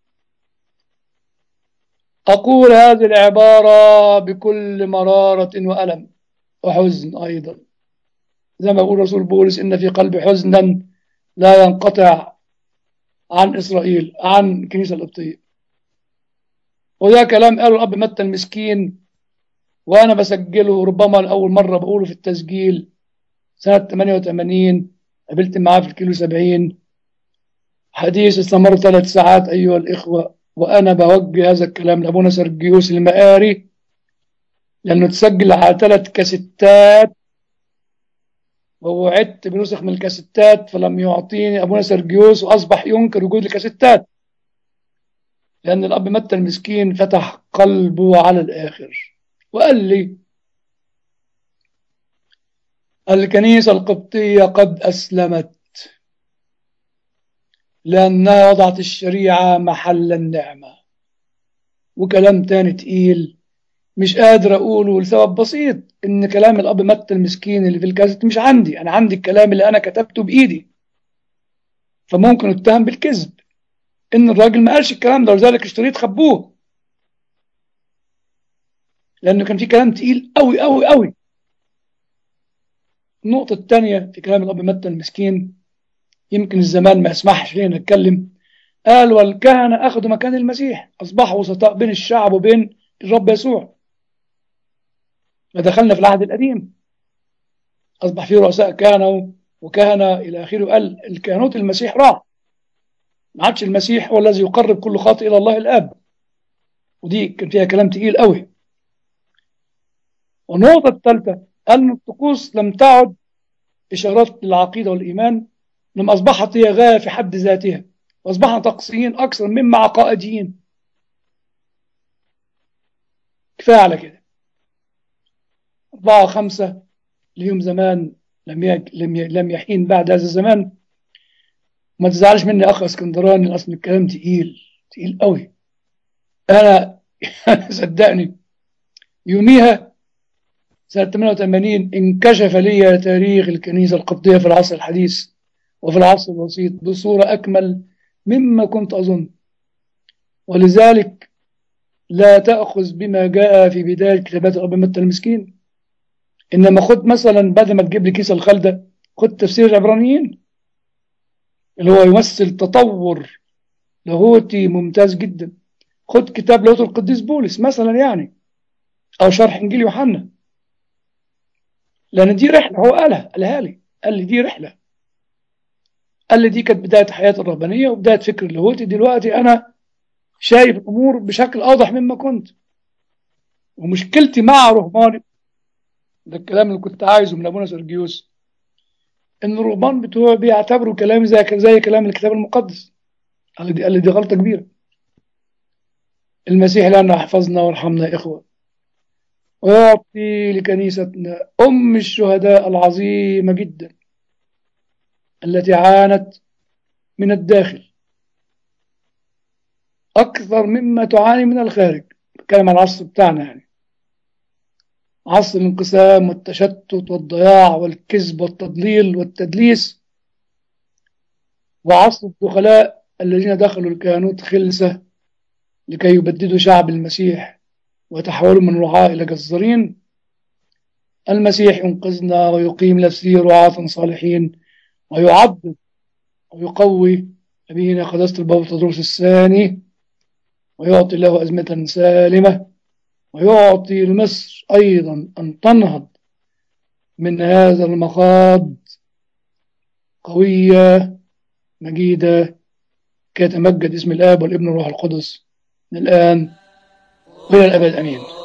أقول هذه العبارة بكل مرارة وألم وحزن أيضا، زي ما يقول رسول بولس: إن في قلبي حزنا لا ينقطع عن إسرائيل، عن الكنيسة القبطية. وده كلام قاله الأب متى المسكين، وأنا بسجله ربما لأول مرة بقوله في التسجيل سنة 88. قابلت معاه في الكيلو 70. حديث استمر 3 ساعات أيها الإخوة، وأنا بوجه هذا الكلام لأبونا سرجيوس المقاري، لأنه تسجل على 3 كاسيتات، ووعدت بنسخ من الكاسيتات فلم يعطيني أبونا سرجيوس، وأصبح ينكر وجود الكاسيتات، لأن الأب متى المسكين فتح قلبه على الآخر وقال لي: الكنيسة القبطية قد أسلمت، لأنها وضعت الشريعة محل النعمة. وكلام تاني تقيل مش قادر أقوله لسبب بسيط، إن كلام الأب متى المسكين اللي في الكاسيت مش عندي، أنا عندي الكلام اللي أنا كتبته بإيدي، فممكن اتهم بالكذب إن الراجل ما قالش الكلام ده ولذلك اشتريت خبوه، لأنه كان في كلام تقيل أوي أوي أوي. النقطة الثانية في كلام الأب متى المسكين، يمكن الزمان ما يسمحش لنا نتكلم، قال: والكهنة أخذوا مكان المسيح، أصبحوا وسطاء بين الشعب وبين الرب يسوع. فدخلنا في العهد القديم، أصبح فيه رؤساء كهنة وكهنة إلى آخره. قال الكهنوت المسيح راح، ما عادش المسيح هو الذي يقرب كل خاطئ إلى الله الآب، ودي كان فيها كلام تقيل قوي. والنقطة الثالثة قال إن الطقوس لم تعد إشارات للعقيدة والإيمان، لما أصبحت هي غاية في حد ذاتها، وأصبحنا طقسيين أكثر مما عقائديين. كفاية على كده. 4 5 ليهم زمان لم يحين بعد هذا الزمان. ما تزعلش مني أخ اسكندراني، أصل الكلام تقيل تقيل قوي. أنا صدقني يوميها سنة 88 انكشف لي تاريخ الكنيسة القبطية في العصر الحديث وفي العصر الوسيط بصورة أكمل مما كنت أظن. ولذلك لا تأخذ بما جاء في بداية كتابات الأب متى المسكين، إنما خد مثلا بدل ما تجيب لي كيس الخلدة خد تفسير العبرانيين اللي هو يمثل تطور لاهوتي ممتاز جدا. خد كتاب لاهوت القديس بولس مثلا يعني، أو شرح إنجيل يوحنا، لأن دي رحلة. هو قالها لي، قال لي دي رحلة. قال لي دي كانت بداية حياتي الرهبانية وبداية فكر اللاهوتي. دلوقتي أنا شايف الأمور بشكل أوضح مما كنت. ومشكلتي مع رهباني، ده الكلام اللي كنت عايزه من أبونا سرجيوس، إن الرهبان بتوعي بيعتبروا كلامي زي كلام الكتاب المقدس. قال لي دي غلطة كبيرة. المسيح لنا يحفظنا ويرحمنا يا إخوة، ويعطي لكنيستنا أم الشهداء العظيمة جدا التي عانت من الداخل أكثر مما تعاني من الخارج. بتكلم عن العصر بتاعنا يعني، عصر الانقسام والتشتت والضياع والكذب والتضليل والتدليس، وعصر الدخلاء الذين دخلوا الكهنوت خلسة لكي يبددوا شعب المسيح ويتحولوا من رعاة إلى جزارين. المسيح ينقذنا ويقيم نفسه رعاة صالحين، ويعضد ويقوي أبينا قداسة البابا تدرس الثاني، ويعطي له أزمة سالمة، ويعطي لمصر أيضا أن تنهض من هذا المخاض قوية مجيدة، كي يتمجد اسم الآب والابن والروح القدس من الآن وإلى الأبد. أمين.